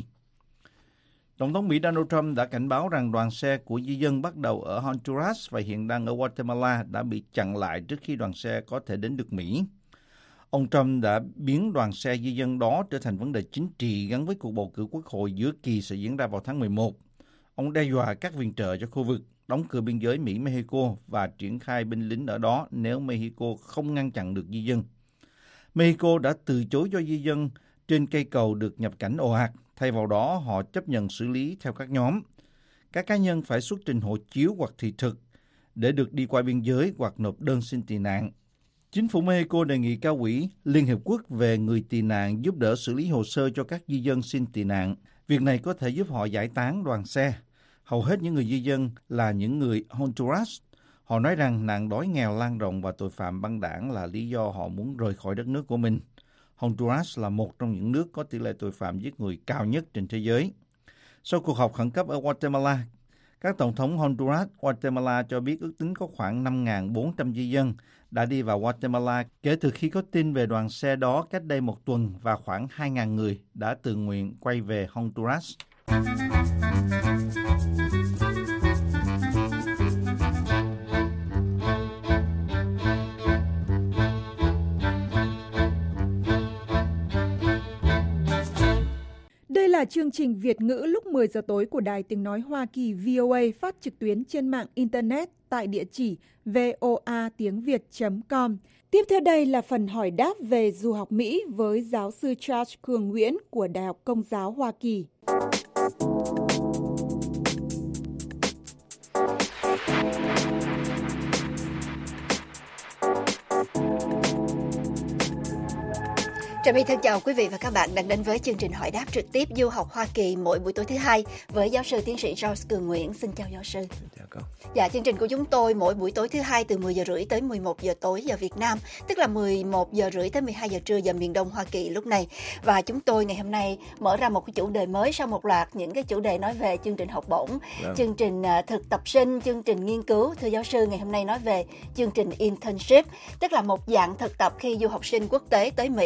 Tổng thống Mỹ Donald Trump đã cảnh báo rằng đoàn xe của di dân bắt đầu ở Honduras và hiện đang ở Guatemala đã bị chặn lại trước khi đoàn xe có thể đến được Mỹ. Ông Trump đã biến đoàn xe di dân đó trở thành vấn đề chính trị gắn với cuộc bầu cử quốc hội giữa kỳ sẽ diễn ra vào tháng mười một. Ông đe dọa các viện trợ cho khu vực, đóng cửa biên giới Mỹ-Mexico và triển khai binh lính ở đó nếu Mexico không ngăn chặn được di dân. Mexico đã từ chối cho di dân trên cây cầu được nhập cảnh ồ ạt. Thay vào đó, họ chấp nhận xử lý theo các nhóm. Các cá nhân phải xuất trình hộ chiếu hoặc thị thực để được đi qua biên giới hoặc nộp đơn xin tị nạn. Chính phủ Mexico đề nghị cao ủy Liên Hiệp Quốc về người tị nạn giúp đỡ xử lý hồ sơ cho các di dân xin tị nạn. Việc này có thể giúp họ giải tán đoàn xe. Hầu hết những người di dân là những người Honduras. Họ nói rằng nạn đói nghèo lan rộng và tội phạm băng đảng là lý do họ muốn rời khỏi đất nước của mình. Honduras là một trong những nước có tỷ lệ tội phạm giết người cao nhất trên thế giới. Sau cuộc họp khẩn cấp ở Guatemala, các tổng thống Honduras, Guatemala cho biết ước tính có khoảng năm nghìn bốn trăm di dân đã đi vào Guatemala kể từ khi có tin về đoàn xe đó cách đây một tuần và khoảng hai nghìn người đã tự nguyện quay về Honduras. Đây là chương trình Việt ngữ lúc mười giờ tối của Đài Tiếng Nói Hoa Kỳ vê o a phát trực tuyến trên mạng Internet tại địa chỉ voa tiếng việt chấm com. Tiếp theo đây là phần hỏi đáp về du học Mỹ với giáo sư Charles Cường Nguyễn của Đại học Công giáo Hoa Kỳ. Trà My thân chào quý vị và các bạn đang đến với chương trình hỏi đáp trực tiếp du học Hoa Kỳ mỗi buổi tối thứ hai với giáo sư tiến sĩ Charles Cường Nguyễn. Xin chào giáo sư. Chào cô. Dạ, chương trình của chúng tôi mỗi buổi tối thứ hai từ mười giờ rưỡi tới mười một giờ tối giờ Việt Nam, tức là mười một giờ rưỡi tới mười hai giờ trưa giờ miền Đông Hoa Kỳ lúc này. Và chúng tôi ngày hôm nay mở ra một cái chủ đề mới sau một loạt những cái chủ đề nói về chương trình học bổng, vâng. chương trình thực tập sinh, chương trình nghiên cứu. Thưa giáo sư, ngày hôm nay nói về chương trình internship, tức là một dạng thực tập khi du học sinh quốc tế tới Mỹ được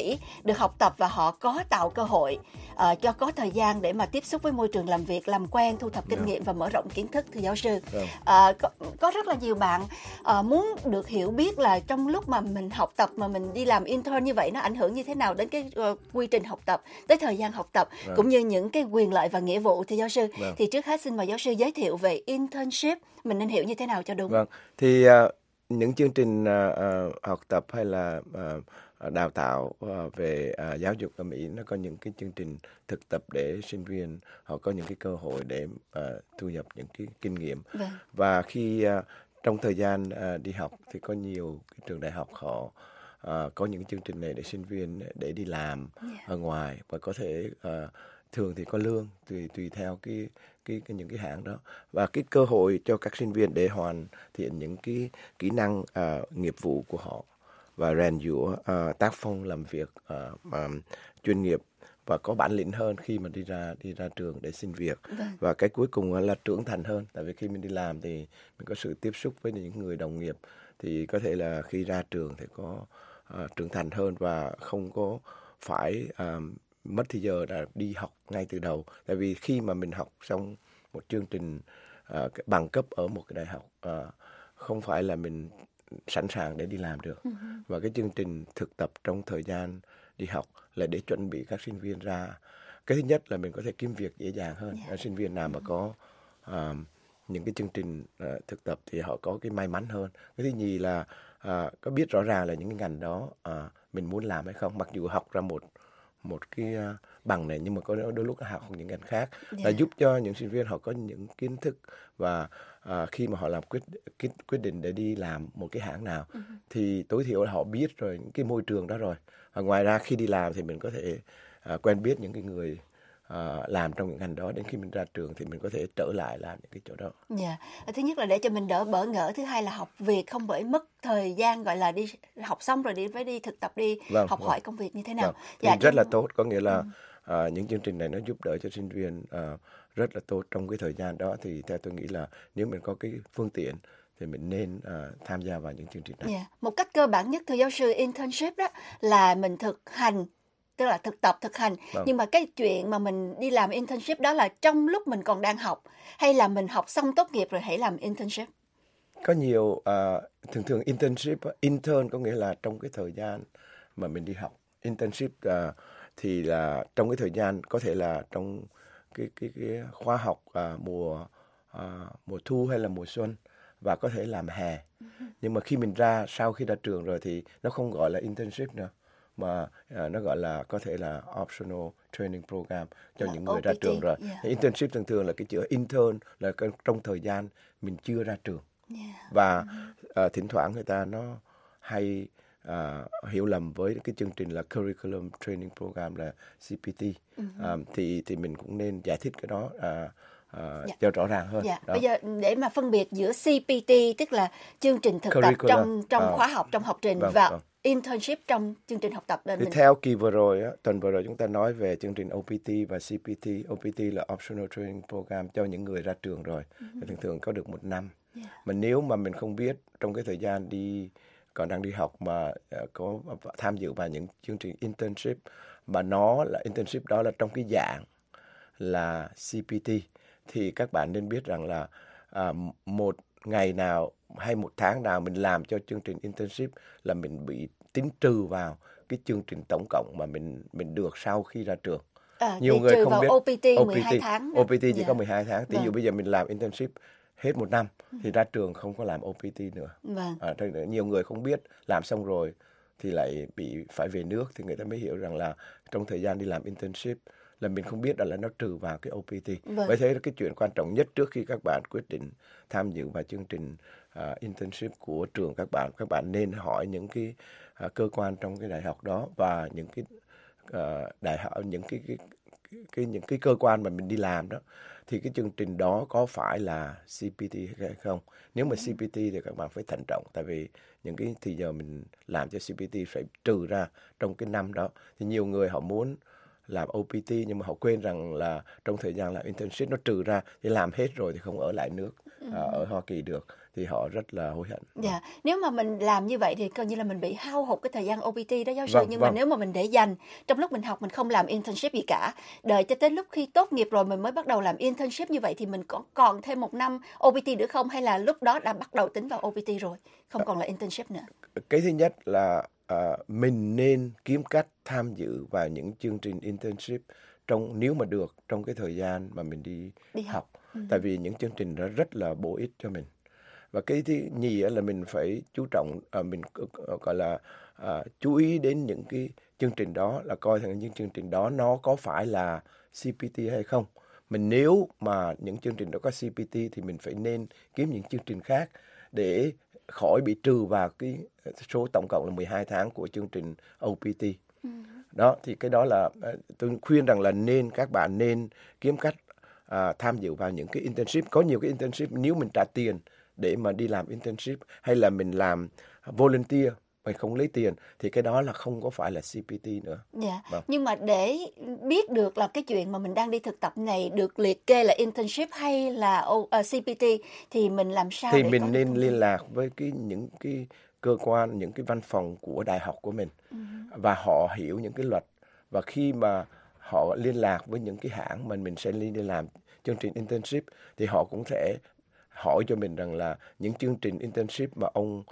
được học tập và họ có tạo cơ hội uh, cho có thời gian để mà tiếp xúc với môi trường làm việc, làm quen, thu thập kinh Dạ. nghiệm và mở rộng kiến thức, thưa giáo sư. Vâng. Uh, có, có rất là nhiều bạn uh, muốn được hiểu biết là trong lúc mà mình học tập mà mình đi làm intern như vậy nó ảnh hưởng như thế nào đến cái uh, quy trình học tập, tới thời gian học tập, Vâng. cũng như những cái quyền lợi và nghĩa vụ, thưa giáo sư. Vâng. Thì trước hết xin mời giáo sư giới thiệu về internship, mình nên hiểu như thế nào cho đúng. Vâng, thì uh, những chương trình uh, uh, học tập hay là uh, đào tạo uh, về uh, giáo dục ở Mỹ, nó có những cái chương trình thực tập để sinh viên họ có những cái cơ hội để uh, thu nhập những cái kinh nghiệm. Vâng. Và khi uh, trong thời gian uh, đi học thì có nhiều cái trường đại học họ uh, có những chương trình này để sinh viên để đi làm Yeah. ở ngoài, và có thể uh, thường thì có lương tùy tùy theo cái cái, cái những cái hãng đó, và cái cơ hội cho các sinh viên để hoàn thiện những cái kỹ năng uh, nghiệp vụ của họ và rèn giũa uh, tác phong làm việc uh, um, chuyên nghiệp và có bản lĩnh hơn khi mà đi ra đi ra trường để xin việc. Vâng. Và cái cuối cùng là trưởng thành hơn, tại vì khi mình đi làm thì mình có sự tiếp xúc với những người đồng nghiệp, thì có thể là khi ra trường thì có uh, trưởng thành hơn và không có phải um, mất thời giờ là đi học ngay từ đầu. Tại vì khi mà mình học xong một chương trình uh, cái bằng cấp ở một cái đại học, uh, không phải là mình sẵn sàng để đi làm được. Uh-huh. Và cái chương trình thực tập trong thời gian đi học là để chuẩn bị các sinh viên ra. Cái thứ nhất là mình có thể kiếm việc dễ dàng hơn. Yeah. Sinh viên nào mà có uh, những cái chương trình uh, thực tập thì họ có cái may mắn hơn. Cái thứ nhì là uh, có biết rõ ràng là những cái ngành đó uh, mình muốn làm hay không. Mặc dù học ra một một cái uh, bằng này, nhưng mà có đôi lúc học những ngành khác, Yeah. là giúp cho những sinh viên họ có những kiến thức, và uh, khi mà họ làm quyết, quyết quyết định để đi làm một cái hãng nào, uh-huh. thì tối thiểu là họ biết rồi những cái môi trường đó rồi. Và ngoài ra khi đi làm thì mình có thể uh, quen biết những cái người uh, làm trong những ngành đó, đến khi mình ra trường thì mình có thể trở lại làm những cái chỗ đó. Dạ. Thứ nhất là để cho mình đỡ bỡ ngỡ, thứ hai là học việc không bởi mất thời gian, gọi là đi học xong rồi đi phải đi thực tập, đi Vâng, học vâng. hỏi công việc như thế nào. Vâng. Thì Dạ, rất trong- là tốt, có nghĩa là ừ. uh, những chương trình này nó giúp đỡ cho sinh viên uh, rất là tốt trong cái thời gian đó. Thì theo tôi nghĩ là nếu mình có cái phương tiện thì mình nên uh, tham gia vào những chương trình này. Dạ. Một cách cơ bản nhất, thưa giáo sư, internship đó là mình thực hành, tức là thực tập, thực hành. Vâng. Nhưng mà cái chuyện mà mình đi làm internship đó là trong lúc mình còn đang học, hay là mình học xong tốt nghiệp rồi hãy làm internship? Có nhiều uh, thường thường internship, intern có nghĩa là trong cái thời gian mà mình đi học. Internship uh, thì là trong cái thời gian, có thể là trong cái cái cái khóa học uh, mùa uh, mùa thu hay là mùa xuân, và có thể làm hè. Nhưng mà khi mình ra, sau khi ra trường rồi thì nó không gọi là internship nữa, mà uh, nó gọi là có thể là optional training program cho Là những người O P T, ra trường rồi. yeah. Thì internship thường thường là cái chữ intern là cái, trong thời gian mình chưa ra trường. Yeah. Và uh, thỉnh thoảng người ta nó hay uh, hiểu lầm với cái chương trình là curriculum training program là C P T. Uh-huh. Um, thì thì mình cũng nên giải thích cái đó uh, uh, Dạ. cho rõ ràng hơn. Dạ. Đó. Bây giờ để mà phân biệt giữa C P T, tức là chương trình thực tập Curriculum. trong trong Ờ. khóa học, trong học trình, Vâng, và vâng. internship trong chương trình học tập, là Thì mình theo kỳ vừa rồi, á, tuần vừa rồi chúng ta nói về chương trình O P T và C P T. O P T là Optional Training Program cho những người ra trường rồi. Uh-huh. Thường thường có được một năm. Yeah. Mà nếu mà mình không biết trong cái thời gian đi còn đang đi học mà uh, có tham dự vào những chương trình internship, mà nó là internship đó là trong cái dạng là C P T, thì các bạn nên biết rằng là uh, một ngày nào hay một tháng nào mình làm cho chương trình internship là mình bị tính trừ vào cái chương trình tổng cộng mà mình mình được sau khi ra trường. à, Nhiều để người trừ không vào biết O P T mười hai tháng. O P T chỉ Dạ. có mười hai tháng. Ví dụ Vâng. bây giờ mình làm internship hết một năm thì ra trường không có làm O P T nữa. Vâng. À, nhiều người không biết, làm xong rồi thì lại bị phải về nước, thì người ta mới hiểu rằng là trong thời gian đi làm internship là mình không biết, đó là nó trừ vào cái O P T. Vâng. Bởi thế cái chuyện quan trọng nhất trước khi các bạn quyết định tham dự vào chương trình uh, internship của trường các bạn, các bạn nên hỏi những cái uh, cơ quan trong cái đại học đó và những cái uh, đại học, những cái, cái, cái, cái những cái cơ quan mà mình đi làm đó, thì cái chương trình đó có phải là C P T hay không. Nếu mà C P T thì các bạn phải thận trọng, tại vì những cái thì giờ mình làm cho C P T phải trừ ra trong cái năm đó. Thì nhiều người họ muốn làm ô pê tê, nhưng mà họ quên rằng là trong thời gian làm internship nó trừ ra thì làm hết rồi thì không ở lại nước à, ở Hoa Kỳ được, thì họ rất là hối hận. Dạ, nếu mà mình làm như vậy thì coi như là mình bị hao hụt cái thời gian ô pê tê đó giáo sư. Vâng, Nhưng vâng. mà nếu mà mình để dành trong lúc mình học, mình không làm internship gì cả, đợi cho tới lúc khi tốt nghiệp rồi mình mới bắt đầu làm internship, như vậy thì mình có còn thêm một năm ô pê tê nữa không, hay là lúc đó đã bắt đầu tính vào ô pê tê rồi, không còn là internship nữa? Cái thứ nhất là à, mình nên kiếm cách tham dự vào những chương trình internship trong nếu mà được trong cái thời gian mà mình đi, Đi học. học. Tại vì những chương trình đó rất là bổ ích cho mình. Và cái thứ nhì là mình phải chú trọng, à, mình gọi là à, chú ý đến những cái chương trình đó, là coi thằng những chương trình đó nó có phải là xê pê tê hay không. Mình nếu mà những chương trình đó có xê pê tê thì mình phải nên kiếm những chương trình khác để khỏi bị trừ vào cái số tổng cộng là mười hai tháng của chương trình ô pê tê. Ừ. Đó, thì cái đó là tôi khuyên rằng là nên các bạn nên kiếm cách à, tham dự vào những cái internship. Có nhiều cái internship nếu mình trả tiền để mà đi làm internship, hay là mình làm volunteer mình không lấy tiền, thì cái đó là không có phải là xê pê tê nữa. Dạ. Vâng. Nhưng mà để biết được là cái chuyện mà mình đang đi thực tập này được liệt kê là internship hay là uh, xê pê tê thì mình làm sao Thì để mình có nên thông tin? liên lạc với cái những cái cơ quan, những cái văn phòng của đại học của mình, Ừ. và họ hiểu những cái luật, và khi mà họ liên lạc với những cái hãng mà mình sẽ đi đi làm chương trình internship thì họ cũng sẽ hỏi cho mình rằng là những chương trình internship mà ông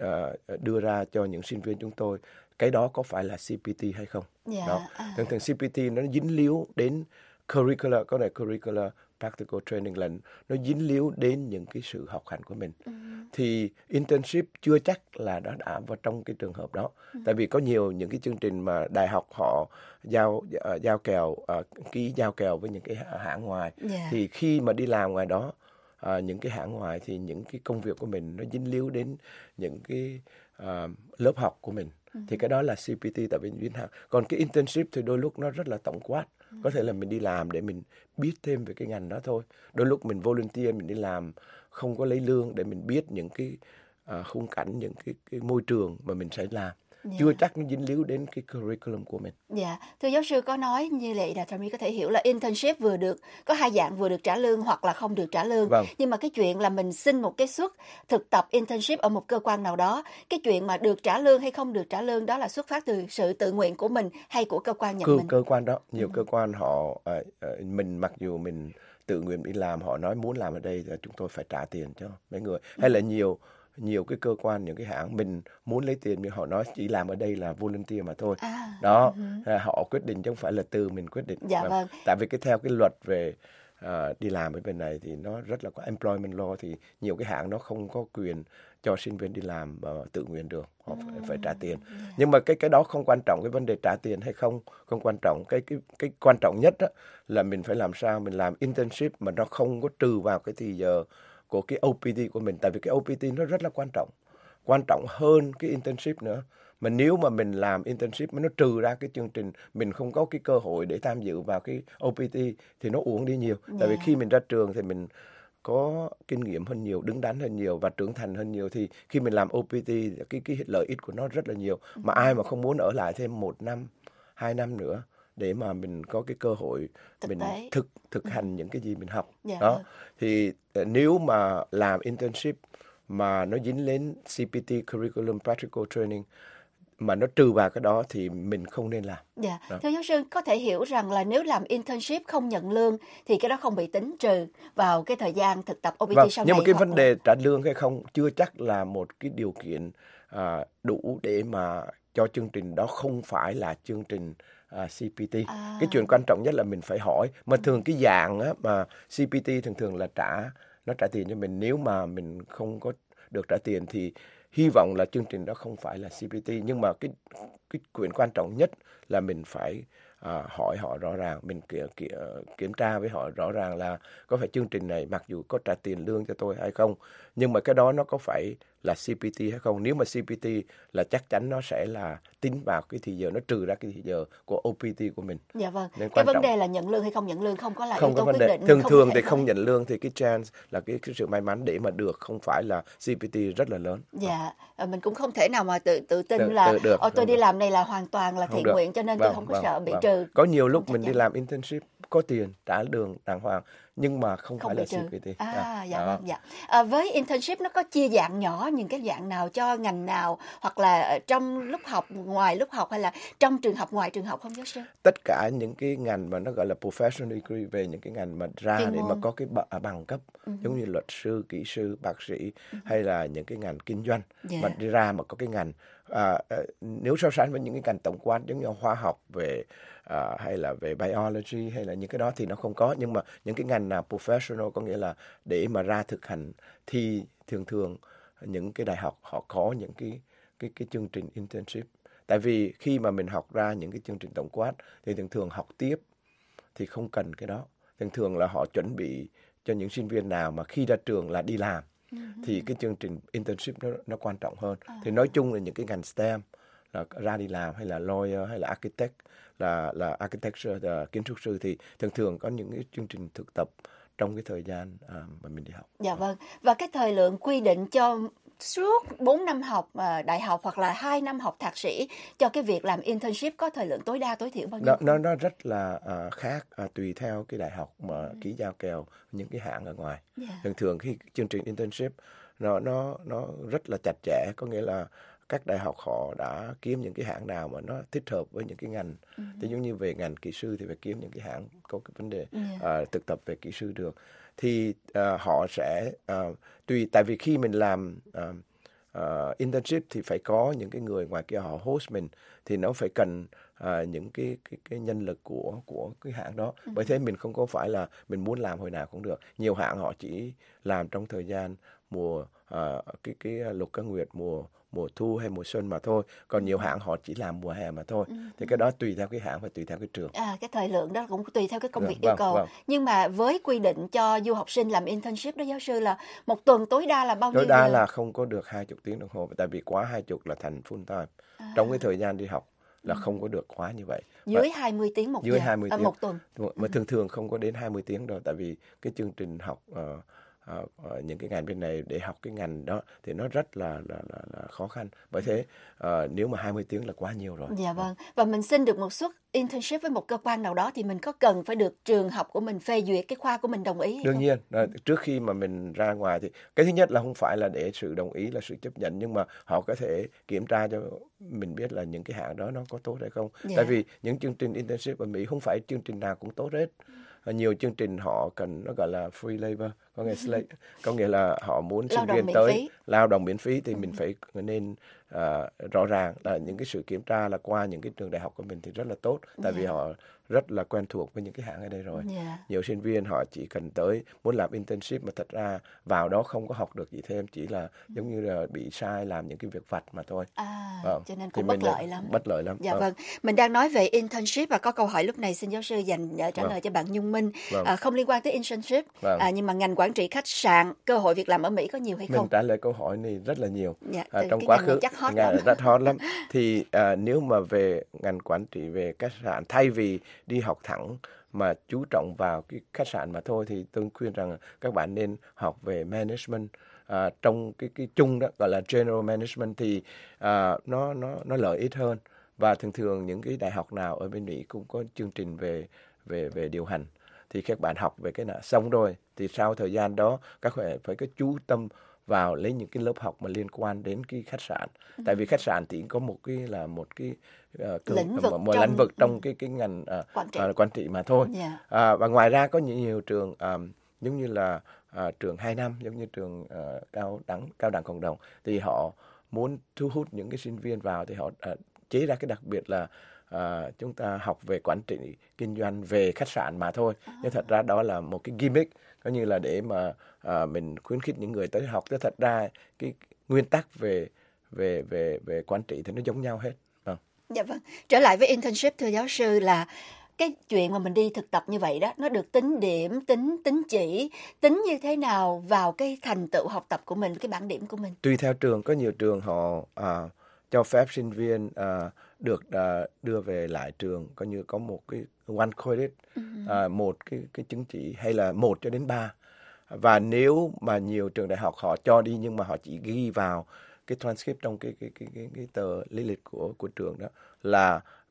uh, đưa ra cho những sinh viên chúng tôi, cái đó có phải là xê pê tê hay không. Dạ. Đó. À. Thường thường xê pê tê nó dính líu đến curricular, có này curricular practical training là nó dính líu đến những cái sự học hành của mình. Ừ. Thì internship chưa chắc là đã đã vào trong cái trường hợp đó. Ừ. Tại vì có nhiều những cái chương trình mà đại học họ giao uh, giao kèo uh, ký giao kèo với những cái hãng ngoài. Dạ. Thì khi mà đi làm ngoài đó, uh, những cái hãng ngoài thì những cái công việc của mình nó dính líu đến những cái uh, lớp học của mình. Ừ. Thì cái đó là xê pê tê tại vì viên học. Còn cái internship thì đôi lúc nó rất là tổng quát. Ừ. Có thể là mình đi làm để mình biết thêm về cái ngành đó thôi. Đôi lúc mình volunteer, mình đi làm không có lấy lương để mình biết những cái uh, khung cảnh, những cái, cái môi trường mà mình sẽ làm. Dạ. Chưa chắc nó dính líu đến cái curriculum của mình. Dạ, thưa giáo sư có nói như vậy là Trà My có thể hiểu là internship vừa được, có hai dạng, vừa được trả lương hoặc là không được trả lương. Vâng. Nhưng mà cái chuyện là mình xin một cái suất thực tập internship ở một cơ quan nào đó, cái chuyện mà được trả lương hay không được trả lương đó là xuất phát từ sự tự nguyện của mình hay của cơ quan nhận Cơ, mình? cơ quan đó, nhiều Ừ. cơ quan họ, uh, uh, mình mặc dù mình tự nguyện đi làm, họ nói muốn làm ở đây thì chúng tôi phải trả tiền cho mấy người. Hay là nhiều nhiều cái cơ quan, những cái hãng mình muốn lấy tiền nhưng họ nói chỉ làm ở đây là volunteer mà thôi. À. Đó, Ừ. uh, họ quyết định chứ không phải là từ mình quyết định. Dạ Vâng. vâng. Tại vì cái theo cái luật về uh, đi làm ở bên này thì nó rất là có employment law, thì nhiều cái hãng nó không có quyền cho sinh viên đi làm uh, tự nguyện được, họ phải, phải trả tiền. Dạ. Nhưng mà cái cái đó không quan trọng, cái vấn đề trả tiền hay không không quan trọng. Cái cái cái quan trọng nhất á, là mình phải làm sao mình làm internship mà nó không có trừ vào cái thì giờ của cái ô pê tê của mình. Tại vì cái ô pê tê nó rất là quan trọng, quan trọng hơn cái internship nữa. Mà nếu mà mình làm internship mà nó trừ ra cái chương trình, mình không có cái cơ hội để tham dự vào cái ô pê tê thì nó uổng đi nhiều. Tại vì Dạ. khi mình ra trường thì mình có kinh nghiệm hơn nhiều, đứng đắn hơn nhiều và trưởng thành hơn nhiều, thì khi mình làm ô pê tê cái cái lợi ích của nó rất là nhiều. Mà ai mà không muốn ở lại thêm một năm, hai năm nữa để mà mình có cái cơ hội Thực mình tế. thực thực hành những cái gì mình học. Dạ Đó. vâng. Thì uh, nếu mà làm internship mà nó dính đến xê pê tê curriculum practical training mà nó trừ vào cái đó thì mình không nên làm. Dạ, Đó. thưa giáo sư có thể hiểu rằng là nếu làm internship không nhận lương thì cái đó không bị tính trừ vào cái thời gian thực tập ô pê tê Vâng, sau nhưng này. mà cái hoặc vấn là- đề trả lương hay không chưa chắc là một cái điều kiện à, đủ để mà cho chương trình đó không phải là chương trình à, xê pê tê. À. Cái chuyện quan trọng nhất là mình phải hỏi. Mà thường cái dạng á, mà xê pê tê thường thường là trả nó trả tiền cho mình. Nếu mà mình không có được trả tiền thì hy vọng là chương trình đó không phải là xê pê tê. Nhưng mà cái cái chuyện quan trọng nhất là mình phải à, hỏi họ rõ ràng, mình kiểm, kiểm, kiểm tra với họ rõ ràng là có phải chương trình này mặc dù có trả tiền lương cho tôi hay không, nhưng mà cái đó nó có phải là xê pê tê hay không. Nếu mà xê pê tê là chắc chắn nó sẽ là tính vào cái thì giờ, nó trừ ra cái thì giờ của ô pê tê của mình. Dạ vâng. Nên Cái quan vấn trọng. đề là nhận lương hay không nhận lương không có là Không yếu có tố vấn quyết đề. định. Thường không thường thể thì nói- không nhận lương thì cái chance là cái, cái sự may mắn để mà được không phải là xê pê tê rất là lớn. Dạ, ờ, mình cũng không thể nào mà tự tự tin Tự- là tự được, ờ, tôi không đi được. làm này là hoàn toàn là Không thiện được. nguyện cho nên tôi Vâng, không có vâng, sợ bị vâng. trừ. Có nhiều lúc Không mình chắc đi chắn. làm internship có tiền trả lương đàng hoàng nhưng mà không, Không phải bị là trừ. xê pê tê. À, dạ Đó. vâng, dạ. À, với internship nó có chia dạng nhỏ những cái dạng nào cho ngành nào, hoặc là ở trong lúc học, ngoài lúc học, hay là trong trường học, ngoài trường học không giáo sư? Tất cả những cái ngành mà nó gọi là professional degree, về những cái ngành mà ra Chuyên để mà môn. có cái b- bằng cấp, Ừ. giống như luật sư, kỹ sư, bác sĩ, hay là những cái ngành kinh doanh Dạ. mà đi ra mà có cái ngành à, à, nếu so sánh với những cái ngành tổng quát giống như hóa học, về à, hay là về biology, hay là những cái đó thì nó không có. Nhưng mà những cái ngành nào professional, có nghĩa là để mà ra thực hành thì thường thường những cái đại học họ có những cái cái cái chương trình internship. Tại vì khi mà mình học ra những cái chương trình tổng quát thì thường thường học tiếp thì không cần cái đó. Thường thường là họ chuẩn bị cho những sinh viên nào mà khi ra trường là đi làm, thì cái chương trình internship nó nó quan trọng hơn. Thì nói chung là những cái ngành STEM là ra đi làm, hay là lawyer, hay là architect, là là architecture, là kiến trúc sư, thì thường thường có những cái chương trình thực tập trong cái thời gian à, mà mình đi học. Dạ vâng. Và cái thời lượng quy định cho suốt bốn năm học à, đại học hoặc là hai năm học thạc sĩ cho cái việc làm internship có thời lượng tối đa tối thiểu bao nhiêu? Nó nó nó rất là à, khác à, tùy theo cái đại học mà ký giao kèo những cái hãng ở ngoài. Dạ. Thường thường khi chương trình internship nó nó nó rất là chặt chẽ, có nghĩa là các đại học họ đã kiếm những cái hãng nào mà nó thích hợp với những cái ngành. Thì giống như về ngành kỹ sư thì phải kiếm những cái hãng có cái vấn đề Yeah. à, thực tập về kỹ sư được. Thì à, họ sẽ à, tùy, tại vì khi mình làm à, à, internship thì phải có những cái người ngoài kia họ host mình, thì nó phải cần à, những cái, cái cái nhân lực của của cái hãng đó. Bởi thế mình không có phải là mình muốn làm hồi nào cũng được. Nhiều hãng họ chỉ làm trong thời gian mùa à, cái cái lục cá nguyệt, mùa mùa thu hay mùa xuân mà thôi. Còn nhiều hãng họ chỉ làm mùa hè mà thôi. Thì cái đó tùy theo cái hãng và tùy theo cái trường. À, cái thời lượng đó cũng tùy theo cái công Vâng, việc yêu vâng, cầu. vâng. Nhưng mà với quy định cho du học sinh làm internship đó giáo sư, là một tuần tối đa là bao nhiêu Tối đa giờ? là không có được hai mươi tiếng đồng hồ, tại vì quá hai mươi là thành full time. Trong cái thời gian đi học là không có được quá như vậy. Dưới hai mươi tiếng một Dưới giờ, hai mươi à, tiếng. một tuần. Mà thường thường không có đến hai mươi tiếng đâu, tại vì cái chương trình học ờ, ờ, ờ, những cái ngành bên này để học cái ngành đó thì nó rất là là là, là khó khăn. Bởi thế ờ, nếu mà hai mươi tiếng là quá nhiều rồi. Dạ vâng. Và mình xin được một suất internship với một cơ quan nào đó thì mình có cần phải được trường học của mình phê duyệt, cái khoa của mình đồng ý hay Đương không? nhiên, ờ, trước khi mà mình ra ngoài thì cái thứ nhất là không phải là để sự đồng ý, là sự chấp nhận, nhưng mà họ có thể kiểm tra cho mình biết là những cái hãng đó nó có tốt hay không. Dạ. Tại vì những chương trình internship ở Mỹ không phải chương trình nào cũng tốt hết. Ờ, Nhiều chương trình họ cần, nó gọi là free labor, có nghĩa, slave, có nghĩa là họ muốn Lao sinh động viên miễn tới phí. lao động miễn phí, thì mình phải nên ờ, rõ ràng là những cái sự kiểm tra là qua những cái trường đại học của mình thì rất là tốt, tại vì Dạ. họ rất là quen thuộc với những cái hãng ở đây rồi. Dạ. Nhiều sinh viên họ chỉ cần tới muốn làm internship mà thật ra vào đó không có học được gì thêm, chỉ là giống như là bị sai làm những cái việc vặt mà thôi. À, Vâng. cho nên Thì cũng bất mình là- lợi lắm. Bất lợi lắm. Dạ Vâng. vâng. Mình đang nói về internship và có câu hỏi lúc này xin giáo sư dành uh, trả Vâng. lời cho bạn Nhung Minh. Vâng. À, không liên quan tới internship, Vâng. à, nhưng mà ngành quản trị khách sạn, cơ hội việc làm ở Mỹ có nhiều hay Mình không? trả lời câu hỏi này rất là nhiều. Dạ, À, từ trong cái quá ngành này khứ chắc hot ngành lắm. rất hot lắm. Thì à, nếu mà về ngành quản trị về khách sạn, thay vì đi học thẳng mà chú trọng vào cái khách sạn mà thôi, thì tôi khuyên rằng các bạn nên học về management. À, trong cái cái chung đó gọi là general management thì à, nó nó nó lợi ích hơn, và thường thường những cái đại học nào ở bên Mỹ cũng có chương trình về về về điều hành, thì các bạn học về cái nào xong rồi thì sau thời gian đó các bạn phải có chú tâm vào lấy những cái lớp học mà liên quan đến cái khách sạn. Tại vì khách sạn thì có một cái là một cái uh, cơ, Lĩnh vực một, một trong- lĩnh vực trong cái cái ngành uh, Quản trị. uh, quản trị mà thôi. Dạ. À, và ngoài ra có nhiều, nhiều trường um, giống như là uh, trường hai năm, giống như trường uh, cao đẳng cao đẳng cộng đồng, thì họ muốn thu hút những cái sinh viên vào thì họ uh, chế ra cái đặc biệt là uh, chúng ta học về quản trị kinh doanh về khách sạn mà thôi. Nhưng thật ra đó là một cái gimmick, coi như là để mà uh, mình khuyến khích những người tới học. Chứ thật ra cái nguyên tắc về về về về quản trị thì nó giống nhau hết. Vâng. Dạ vâng. Trở lại với internship thưa giáo sư, là cái chuyện mà mình đi thực tập như vậy đó, nó được tính điểm, tính tính chỉ, tính như thế nào vào cái thành tựu học tập của mình, cái bảng điểm của mình? Tùy theo trường, có nhiều trường họ à, cho phép sinh viên à, được à, đưa về lại trường, coi như có một cái one credit, à, một cái cái chứng chỉ, hay là một cho đến ba. Và nếu mà nhiều trường đại học họ cho đi nhưng mà họ chỉ ghi vào cái transcript trong cái cái cái cái, cái tờ lý lịch của của trường đó là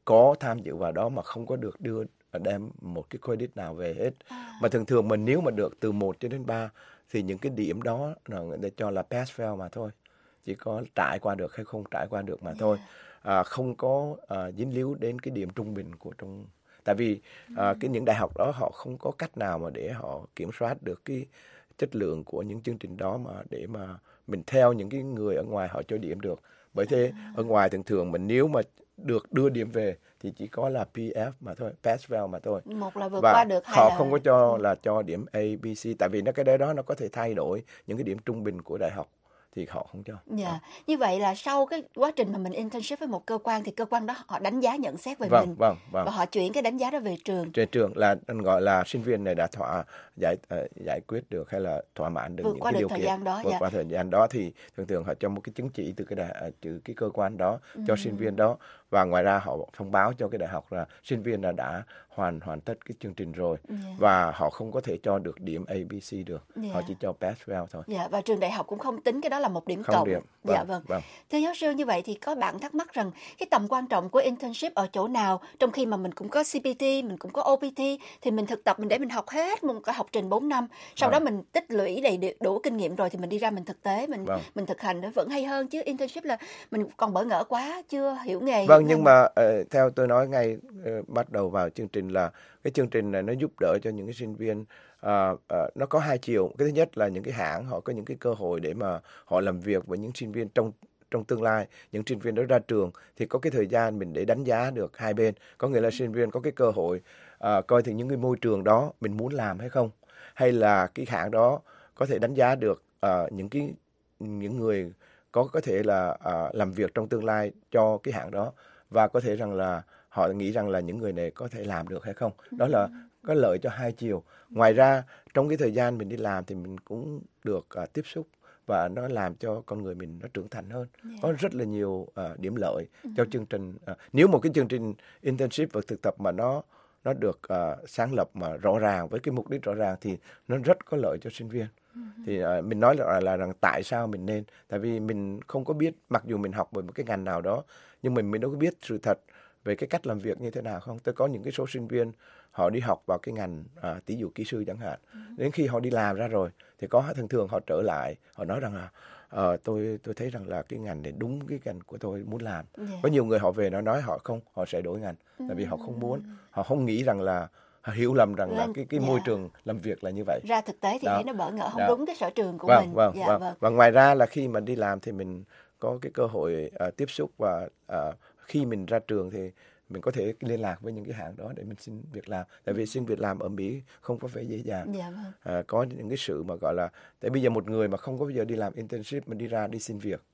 có tham dự vào đó mà không có được đưa đem một cái credit nào về hết. À. Mà thường thường mình nếu mà được từ một cho đến ba thì những cái điểm đó là người ta cho là pass fail mà thôi. Chỉ có trải qua được hay không trải qua được mà yeah. thôi. À, không có à, dính líu đến cái điểm trung bình của trong. Tại vì à, cái những đại học đó họ không có cách nào mà để họ kiểm soát được cái chất lượng của những chương trình đó mà để mà mình theo những cái người ở ngoài họ cho điểm được. Bởi thế à. Ở ngoài thường thường mình nếu mà được đưa điểm về thì chỉ có là pê ép mà thôi, pass fail mà thôi. Một là vượt và qua được, hai họ là không có cho là cho điểm A, B, C, tại vì nó cái đấy đó nó có thể thay đổi những cái điểm trung bình của đại học thì họ không cho. Dạ, yeah. Như vậy là sau cái quá trình mà mình internship với một cơ quan thì cơ quan đó họ đánh giá nhận xét về vâng, mình vâng, vâng. và họ chuyển cái đánh giá đó về trường. Về trường là anh gọi là sinh viên này đã thỏa giải uh, giải quyết được hay là thỏa mãn được vượt những qua cái được điều kiện thời gian đó, vượt dạ. qua thời gian đó thì thường thường họ cho một cái chứng chỉ từ cái đại, từ cái cơ quan đó cho ừ. sinh viên đó, và ngoài ra họ thông báo cho cái đại học là sinh viên là đã hoàn hoàn tất cái chương trình rồi, yeah. và họ không có thể cho được điểm A, B, C được, yeah. họ chỉ cho pass fail thôi. Dạ, và trường đại học cũng không tính cái đó là một điểm không cộng. Điểm. Vâng, dạ vâng. vâng. Thưa giáo sư, như vậy thì có bạn thắc mắc rằng cái tầm quan trọng của internship ở chỗ nào, trong khi mà mình cũng có xê pê tê, mình cũng có ô pê tê thì mình thực tập mình để mình học hết một cái học trình bốn năm, sau vâng. đó mình tích lũy đầy đủ kinh nghiệm rồi thì mình đi ra mình thực tế mình vâng. mình thực hành nó vẫn hay hơn, chứ internship là mình còn bỡ ngỡ quá, chưa hiểu nghề. Vâng, nhưng mà uh, theo tôi nói ngay uh, bắt đầu vào chương trình là cái chương trình này nó giúp đỡ cho những cái sinh viên, uh, uh, nó có hai chiều. Cái thứ nhất là những cái hãng họ có những cái cơ hội để mà họ làm việc với những sinh viên trong trong tương lai, những sinh viên đó ra trường thì có cái thời gian mình để đánh giá được hai bên, có nghĩa là sinh viên có cái cơ hội uh, coi thử những cái môi trường đó mình muốn làm hay không, hay là cái hãng đó có thể đánh giá được uh, những cái những người có có thể là uh, làm việc trong tương lai cho cái hãng đó, và có thể rằng là họ nghĩ rằng là những người này có thể làm được hay không. Đó là có lợi cho hai chiều. Ngoài ra trong cái thời gian mình đi làm thì mình cũng được uh, tiếp xúc và nó làm cho con người mình nó trưởng thành hơn. Yeah. Có rất là nhiều uh, điểm lợi uh-huh. cho chương trình. Uh, nếu một cái chương trình internship và thực tập mà nó nó được uh, sáng lập mà rõ ràng với cái mục đích rõ ràng thì nó rất có lợi cho sinh viên. Uh-huh. Thì uh, mình nói là, là rằng tại sao mình nên, tại vì mình không có biết, mặc dù mình học về một cái ngành nào đó nhưng mình mình đâu có biết sự thật về cái cách làm việc như thế nào không. Tôi có những cái số sinh viên họ đi học vào cái ngành à, tỷ dụ kỹ sư chẳng hạn, uh-huh. đến khi họ đi làm ra rồi thì có thường thường họ trở lại, họ nói rằng là uh, tôi tôi thấy rằng là cái ngành này đúng cái ngành của tôi muốn làm. Yeah. Có nhiều người họ về nó nói họ không, họ sẽ đổi ngành, uh-huh. tại vì họ không muốn, họ không nghĩ rằng là họ hiểu lầm rằng Lên, là cái cái yeah. môi trường làm việc là như vậy. Ra thực tế thì đó. Thấy nó bỡ ngỡ, không đó. Đúng cái sở trường của vâng, mình. Vâng, dạ, vâng. vâng. Và ngoài ra là khi mà đi làm thì mình có cái cơ hội uh, tiếp xúc, và uh, khi mình ra trường thì mình có thể liên lạc với những cái hãng đó để mình xin việc làm. Tại vì xin việc làm ở Mỹ không có phải dễ dàng. Dạ, vâng. à, có những cái sự mà gọi là, tại bây giờ một người mà không có bao giờ đi làm internship mà đi ra đi xin việc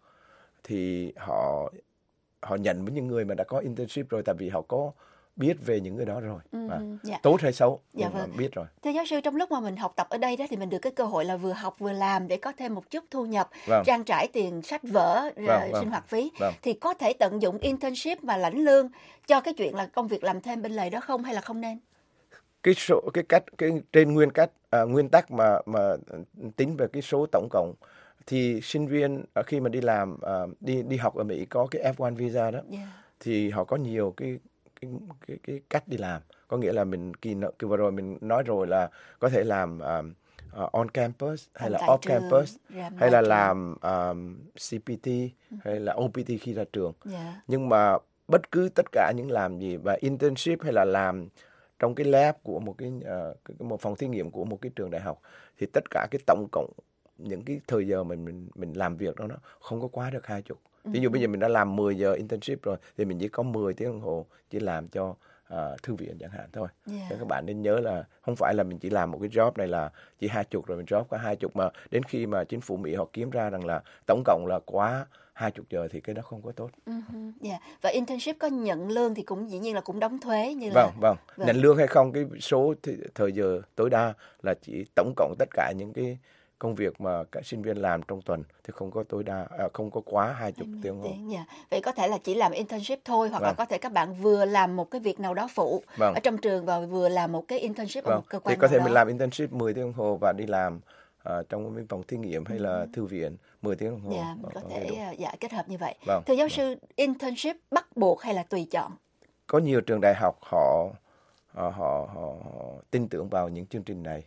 thì họ họ nhận với những người mà đã có internship rồi, tại vì họ có biết về những người đó rồi. À, uh-huh. dạ. Tốt hay xấu dạ, nhưng vâng. mà biết rồi. Thưa giáo sư, trong lúc mà mình học tập ở đây đó thì mình được cái cơ hội là vừa học vừa làm để có thêm một chút thu nhập, vâng. trang trải tiền sách vở, vâng, uh, vâng. sinh hoạt phí, vâng. thì có thể tận dụng internship mà lãnh lương cho cái chuyện là công việc làm thêm bên lề đó không, hay là không nên? Cái số cái cách cái trên nguyên cách uh, nguyên tắc mà mà tính về cái số tổng cộng thì sinh viên khi mà đi làm uh, đi đi học ở Mỹ có cái F một visa đó, yeah. thì họ có nhiều cái cái cái, cái cách đi làm. Có nghĩa là mình kỳ kỳ vừa rồi mình nói rồi là có thể làm um, uh, on campus hay là off trường, campus hay là trường. làm um, xê pê tê ừ. hay là ô pê tê khi ra trường. Yeah. Nhưng mà bất cứ tất cả những làm gì và internship hay là làm trong cái lab của một cái uh, một phòng thí nghiệm của một cái trường đại học thì tất cả cái tổng cộng những cái thời giờ mình mình mình làm việc đó nó không có quá được hai chục. Ví dụ bây giờ mình đã làm mười giờ internship rồi thì mình chỉ có mười tiếng đồng hồ chỉ làm cho uh, thư viện chẳng hạn thôi. Yeah. Nên các bạn nên nhớ là không phải là mình chỉ làm một cái job này là chỉ hai chục rồi mình job có hai chục, mà đến khi mà chính phủ Mỹ họ kiếm ra rằng là tổng cộng là quá hai chục giờ thì cái đó không có tốt. Uh-huh. Yeah. Và internship có nhận lương thì cũng dĩ nhiên là cũng đóng thuế như là. Vâng, vâng. vâng. Nhận lương hay không, cái số th- thời giờ tối đa là chỉ tổng cộng tất cả những cái công việc mà các sinh viên làm trong tuần thì không có tối đa, à, không có quá hai mươi tiếng hồ. Dạ. Vậy có thể là chỉ làm internship thôi, hoặc vâng. là có thể các bạn vừa làm một cái việc nào đó phụ vâng. ở trong trường và vừa làm một cái internship vâng. ở một cơ quan thì có thể nào mình đó. làm internship mười tiếng hồ và đi làm uh, trong cái phòng thí nghiệm hay là thư viện mười tiếng hồ. Dạ, mình có thể uh, dạ, kết hợp như vậy. Vâng. Thưa giáo vâng. sư, internship bắt buộc hay là tùy chọn? có nhiều trường đại học họ họ họ, họ tin tưởng vào những chương trình này,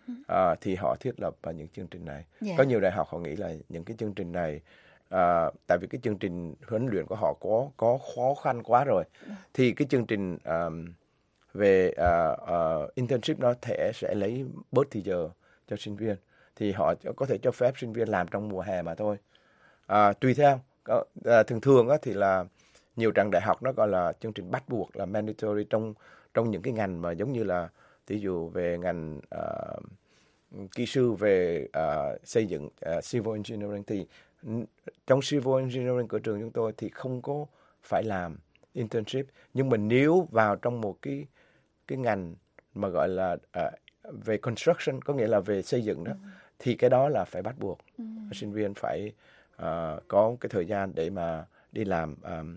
à, thì họ thiết lập vào những chương trình này. Yeah. Có nhiều đại học họ nghĩ là những cái chương trình này, à, tại vì cái chương trình huấn luyện của họ có có khó khăn quá rồi, thì cái chương trình um, về uh, uh, internship nó thể sẽ lấy bớt thời giờ cho sinh viên, thì họ có thể cho phép sinh viên làm trong mùa hè mà thôi. À, tùy theo, à, thường thường á, thì là nhiều trường đại học nó gọi là chương trình bắt buộc, là mandatory trong trong những cái ngành mà giống như là ví dụ về ngành uh, kỹ sư về uh, xây dựng, uh, civil engineering, thì trong civil engineering của trường chúng tôi thì không có phải làm internship, nhưng mà nếu vào trong một cái cái ngành mà gọi là uh, về construction, có nghĩa là về xây dựng đó, ừ. thì cái đó là phải bắt buộc. Ừ. Sinh viên phải uh, có cái thời gian để mà đi làm um,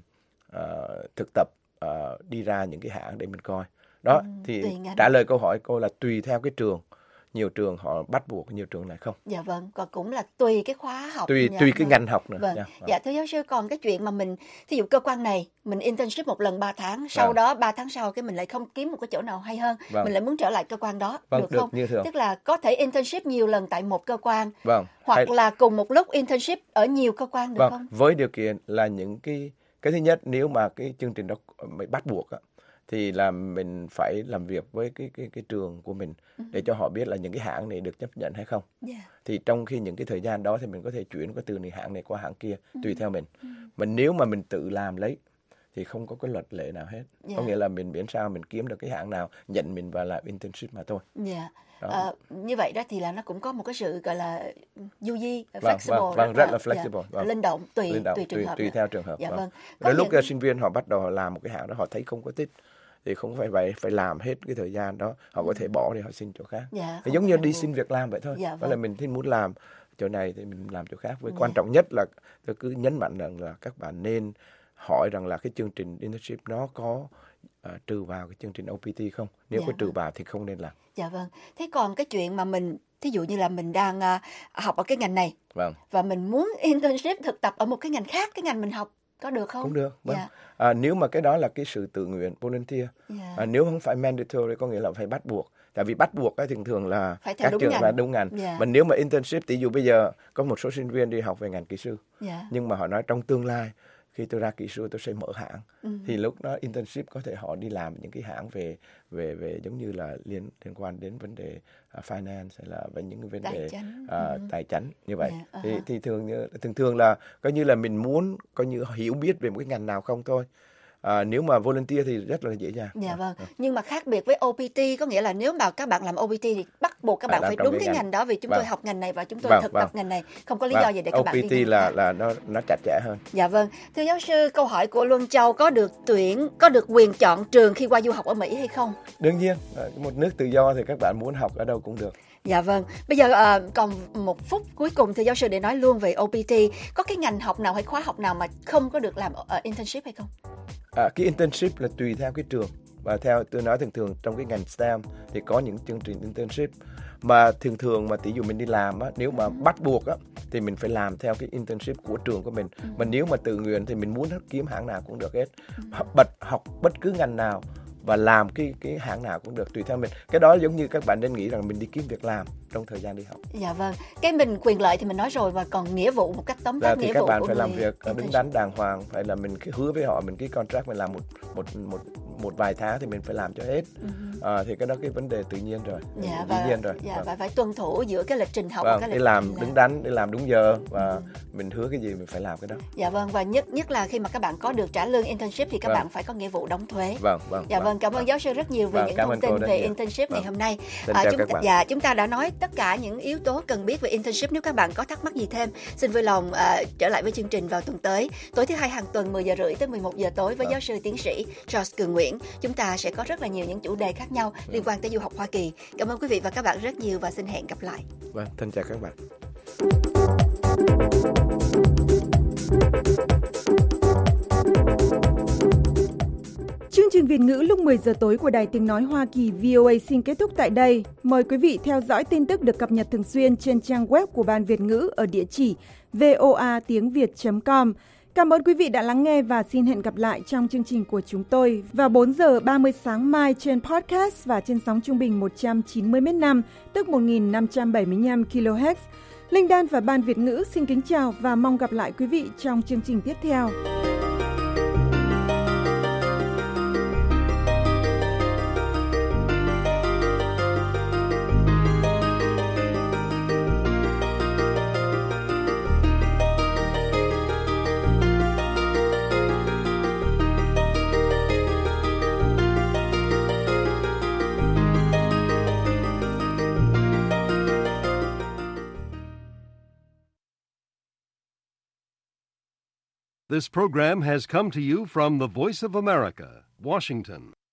uh, thực tập, uh, đi ra những cái hãng để mình coi. Đó, ừ, thì trả lời câu hỏi cô là tùy theo cái trường. Nhiều trường họ bắt buộc, nhiều trường lại không. Dạ vâng, còn cũng là tùy cái khóa học. Tùy dạ, tùy cái vâng. ngành học nữa. Vâng. Dạ, dạ thưa giáo sư, còn cái chuyện mà mình, thí dụ cơ quan này, mình internship một lần ba tháng, sau vâng. đó ba tháng sau cái mình lại không kiếm một cái chỗ nào hay hơn, vâng. mình lại muốn trở lại cơ quan đó, vâng, được, được không? Như thường. Tức là có thể internship nhiều lần tại một cơ quan, vâng. hoặc hay... là cùng một lúc internship ở nhiều cơ quan, được vâng. không? Với điều kiện là những cái, cái thứ nhất, nếu mà cái chương trình đó mới bắt buộc á, thì là mình phải làm việc với cái cái cái trường của mình để cho họ biết là những cái hãng này được chấp nhận hay không. Yeah. Thì trong khi những cái thời gian đó thì mình có thể chuyển qua từ này hãng này qua hãng kia, uh-huh. tùy theo mình. Uh-huh. Mà nếu mà mình tự làm lấy thì không có cái luật lệ nào hết. Yeah. Có nghĩa là mình miễn sao mình kiếm được cái hãng nào nhận mình vào làm internship mà thôi. Yeah. À, như vậy đó thì là nó cũng có một cái sự gọi là du di, vâng, flexible, vâng, vâng, rất là flexible, dạ, vâng. linh động tùy linh động, tùy trường tùy, hợp, tùy theo trường hợp. Dạ, vâng. vâng. Rồi lúc những... sinh viên họ bắt đầu họ làm một cái hãng đó, họ thấy không có thích thì không phải vậy, phải làm hết cái thời gian đó, họ có thể bỏ để họ xin chỗ khác. Dạ, giống như đi xin việc làm vậy thôi. Dạ, đó vâng. là mình thích muốn làm chỗ này thì mình làm chỗ khác. Với dạ. quan trọng nhất là tôi cứ nhấn mạnh rằng là các bạn nên hỏi rằng là cái chương trình internship nó có uh, trừ vào cái chương trình o pê tê không. Nếu dạ, có trừ vâng. vào thì không nên làm. Dạ vâng. Thế còn cái chuyện mà mình, thí dụ như là mình đang uh, học ở cái ngành này, vâng. và mình muốn internship thực tập ở một cái ngành khác, cái ngành mình học, có được không? Không được. Vâng. Dạ. À, nếu mà cái đó là cái sự tự nguyện, volunteer. Dạ. À, nếu không phải mandatory, có nghĩa là phải bắt buộc. Tại vì bắt buộc ấy, thường thường là phải theo các trường là đúng ngành. Dạ. Mà nếu mà internship, tỷ dụ bây giờ có một số sinh viên đi học về ngành kỹ sư, dạ. nhưng mà họ nói trong tương lai khi tôi ra kỹ sư tôi sẽ mở hãng, ừ. thì lúc đó internship có thể họ đi làm những cái hãng về về về giống như là liên liên quan đến vấn đề uh, finance hay là về những cái vấn tài đề chánh. Uh, ừ. tài chánh như vậy. Yeah, uh-huh. thì thì thường như thường thường là coi như là mình muốn coi như hiểu biết về một cái ngành nào không thôi. À, nếu mà volunteer thì rất là dễ dàng. Dạ vâng. À. Nhưng mà khác biệt với o pê tê, có nghĩa là nếu mà các bạn làm o pê tê thì bắt buộc các bạn phải đúng cái ngành. ngành đó, vì chúng vâng. tôi học ngành này và chúng tôi vâng, thực vâng. tập ngành này, không có lý vâng. do gì để các bạn đi. o pê tê là là nó nó chặt chẽ hơn. Dạ vâng. Thưa giáo sư, câu hỏi của Luân Châu, có được tuyển, có được quyền chọn trường khi qua du học ở Mỹ hay không? Đương nhiên, một nước tự do thì các bạn muốn học ở đâu cũng được. Dạ vâng. Bây giờ uh, còn một phút cuối cùng thưa giáo sư để nói luôn về o pê tê. Có cái ngành học nào hay khóa học nào mà không có được làm uh, internship hay không? À, cái internship là tùy theo cái trường. Và theo tôi nói thường thường trong cái ngành STEM thì có những chương trình internship. Mà thường thường mà tỷ dụ mình đi làm á, nếu mà ừ. bắt buộc á, thì mình phải làm theo cái internship của trường của mình. Ừ. Mà nếu mà tự nguyện thì mình muốn kiếm hãng nào cũng được hết. Ừ. Bật học bất cứ ngành nào và làm cái cái hãng nào cũng được, tùy theo mình. Cái đó giống như các bạn nên nghĩ rằng mình đi kiếm việc làm trong thời gian đi học. Dạ vâng. Cái mình quyền lợi thì mình nói rồi, và còn nghĩa vụ một cách tóm tắt dạ, nghĩa thì các vụ bạn của phải người... làm việc đứng đắn đàng hoàng, phải là mình hứa với họ, mình ký contract mình làm một một một một vài tháng thì mình phải làm cho hết. Uh-huh. À, thì cái đó cái vấn đề tự nhiên rồi. Dạ, dĩ nhiên rồi. Dạ, vâng. và phải tuân thủ giữa cái lịch trình học vâng, và cái lịch để làm trình đứng đắn, để làm đúng giờ và uh-huh. mình hứa cái gì mình phải làm cái đó. Dạ vâng, và nhất nhất là khi mà các bạn có được trả lương internship thì các vâng. bạn phải có nghĩa vụ đóng thuế. Vâng, vâng. Dạ vâng, vâng cảm ơn vâng. giáo sư rất nhiều về vâng, những thông tin về internship vâng. ngày hôm nay. À, chúng ta, dạ, chúng ta đã nói tất cả những yếu tố cần biết về internship. Nếu các bạn có thắc mắc gì thêm, xin vui lòng uh, trở lại với chương trình vào tuần tới. Tối thứ hai hàng tuần mười giờ rưỡi tới mười một giờ tối với vâng. giáo sư tiến sĩ Charles Cường Nguyễn. Chúng ta sẽ có rất là nhiều những chủ đề khác nhau liên quan tới du học Hoa Kỳ. Cảm ơn quý vị và các bạn rất nhiều và xin hẹn gặp lại. Vâng, thân chào các bạn. Chương trình Việt ngữ lúc mười giờ tối của Đài Tiếng Nói Hoa Kỳ vê o a xin kết thúc tại đây. Mời quý vị theo dõi tin tức được cập nhật thường xuyên trên trang web của Ban Việt ngữ ở địa chỉ voa tiếng việt chấm com. Cảm ơn quý vị đã lắng nghe và xin hẹn gặp lại trong chương trình của chúng tôi vào bốn giờ ba mươi sáng mai trên podcast và trên sóng trung bình một trăm chín mươi mét năm, tức một nghìn năm trăm bảy mươi lăm ki lô héc. Linh Đan và Ban Việt ngữ xin kính chào và mong gặp lại quý vị trong chương trình tiếp theo. This program has come to you from the Voice of America, Washington.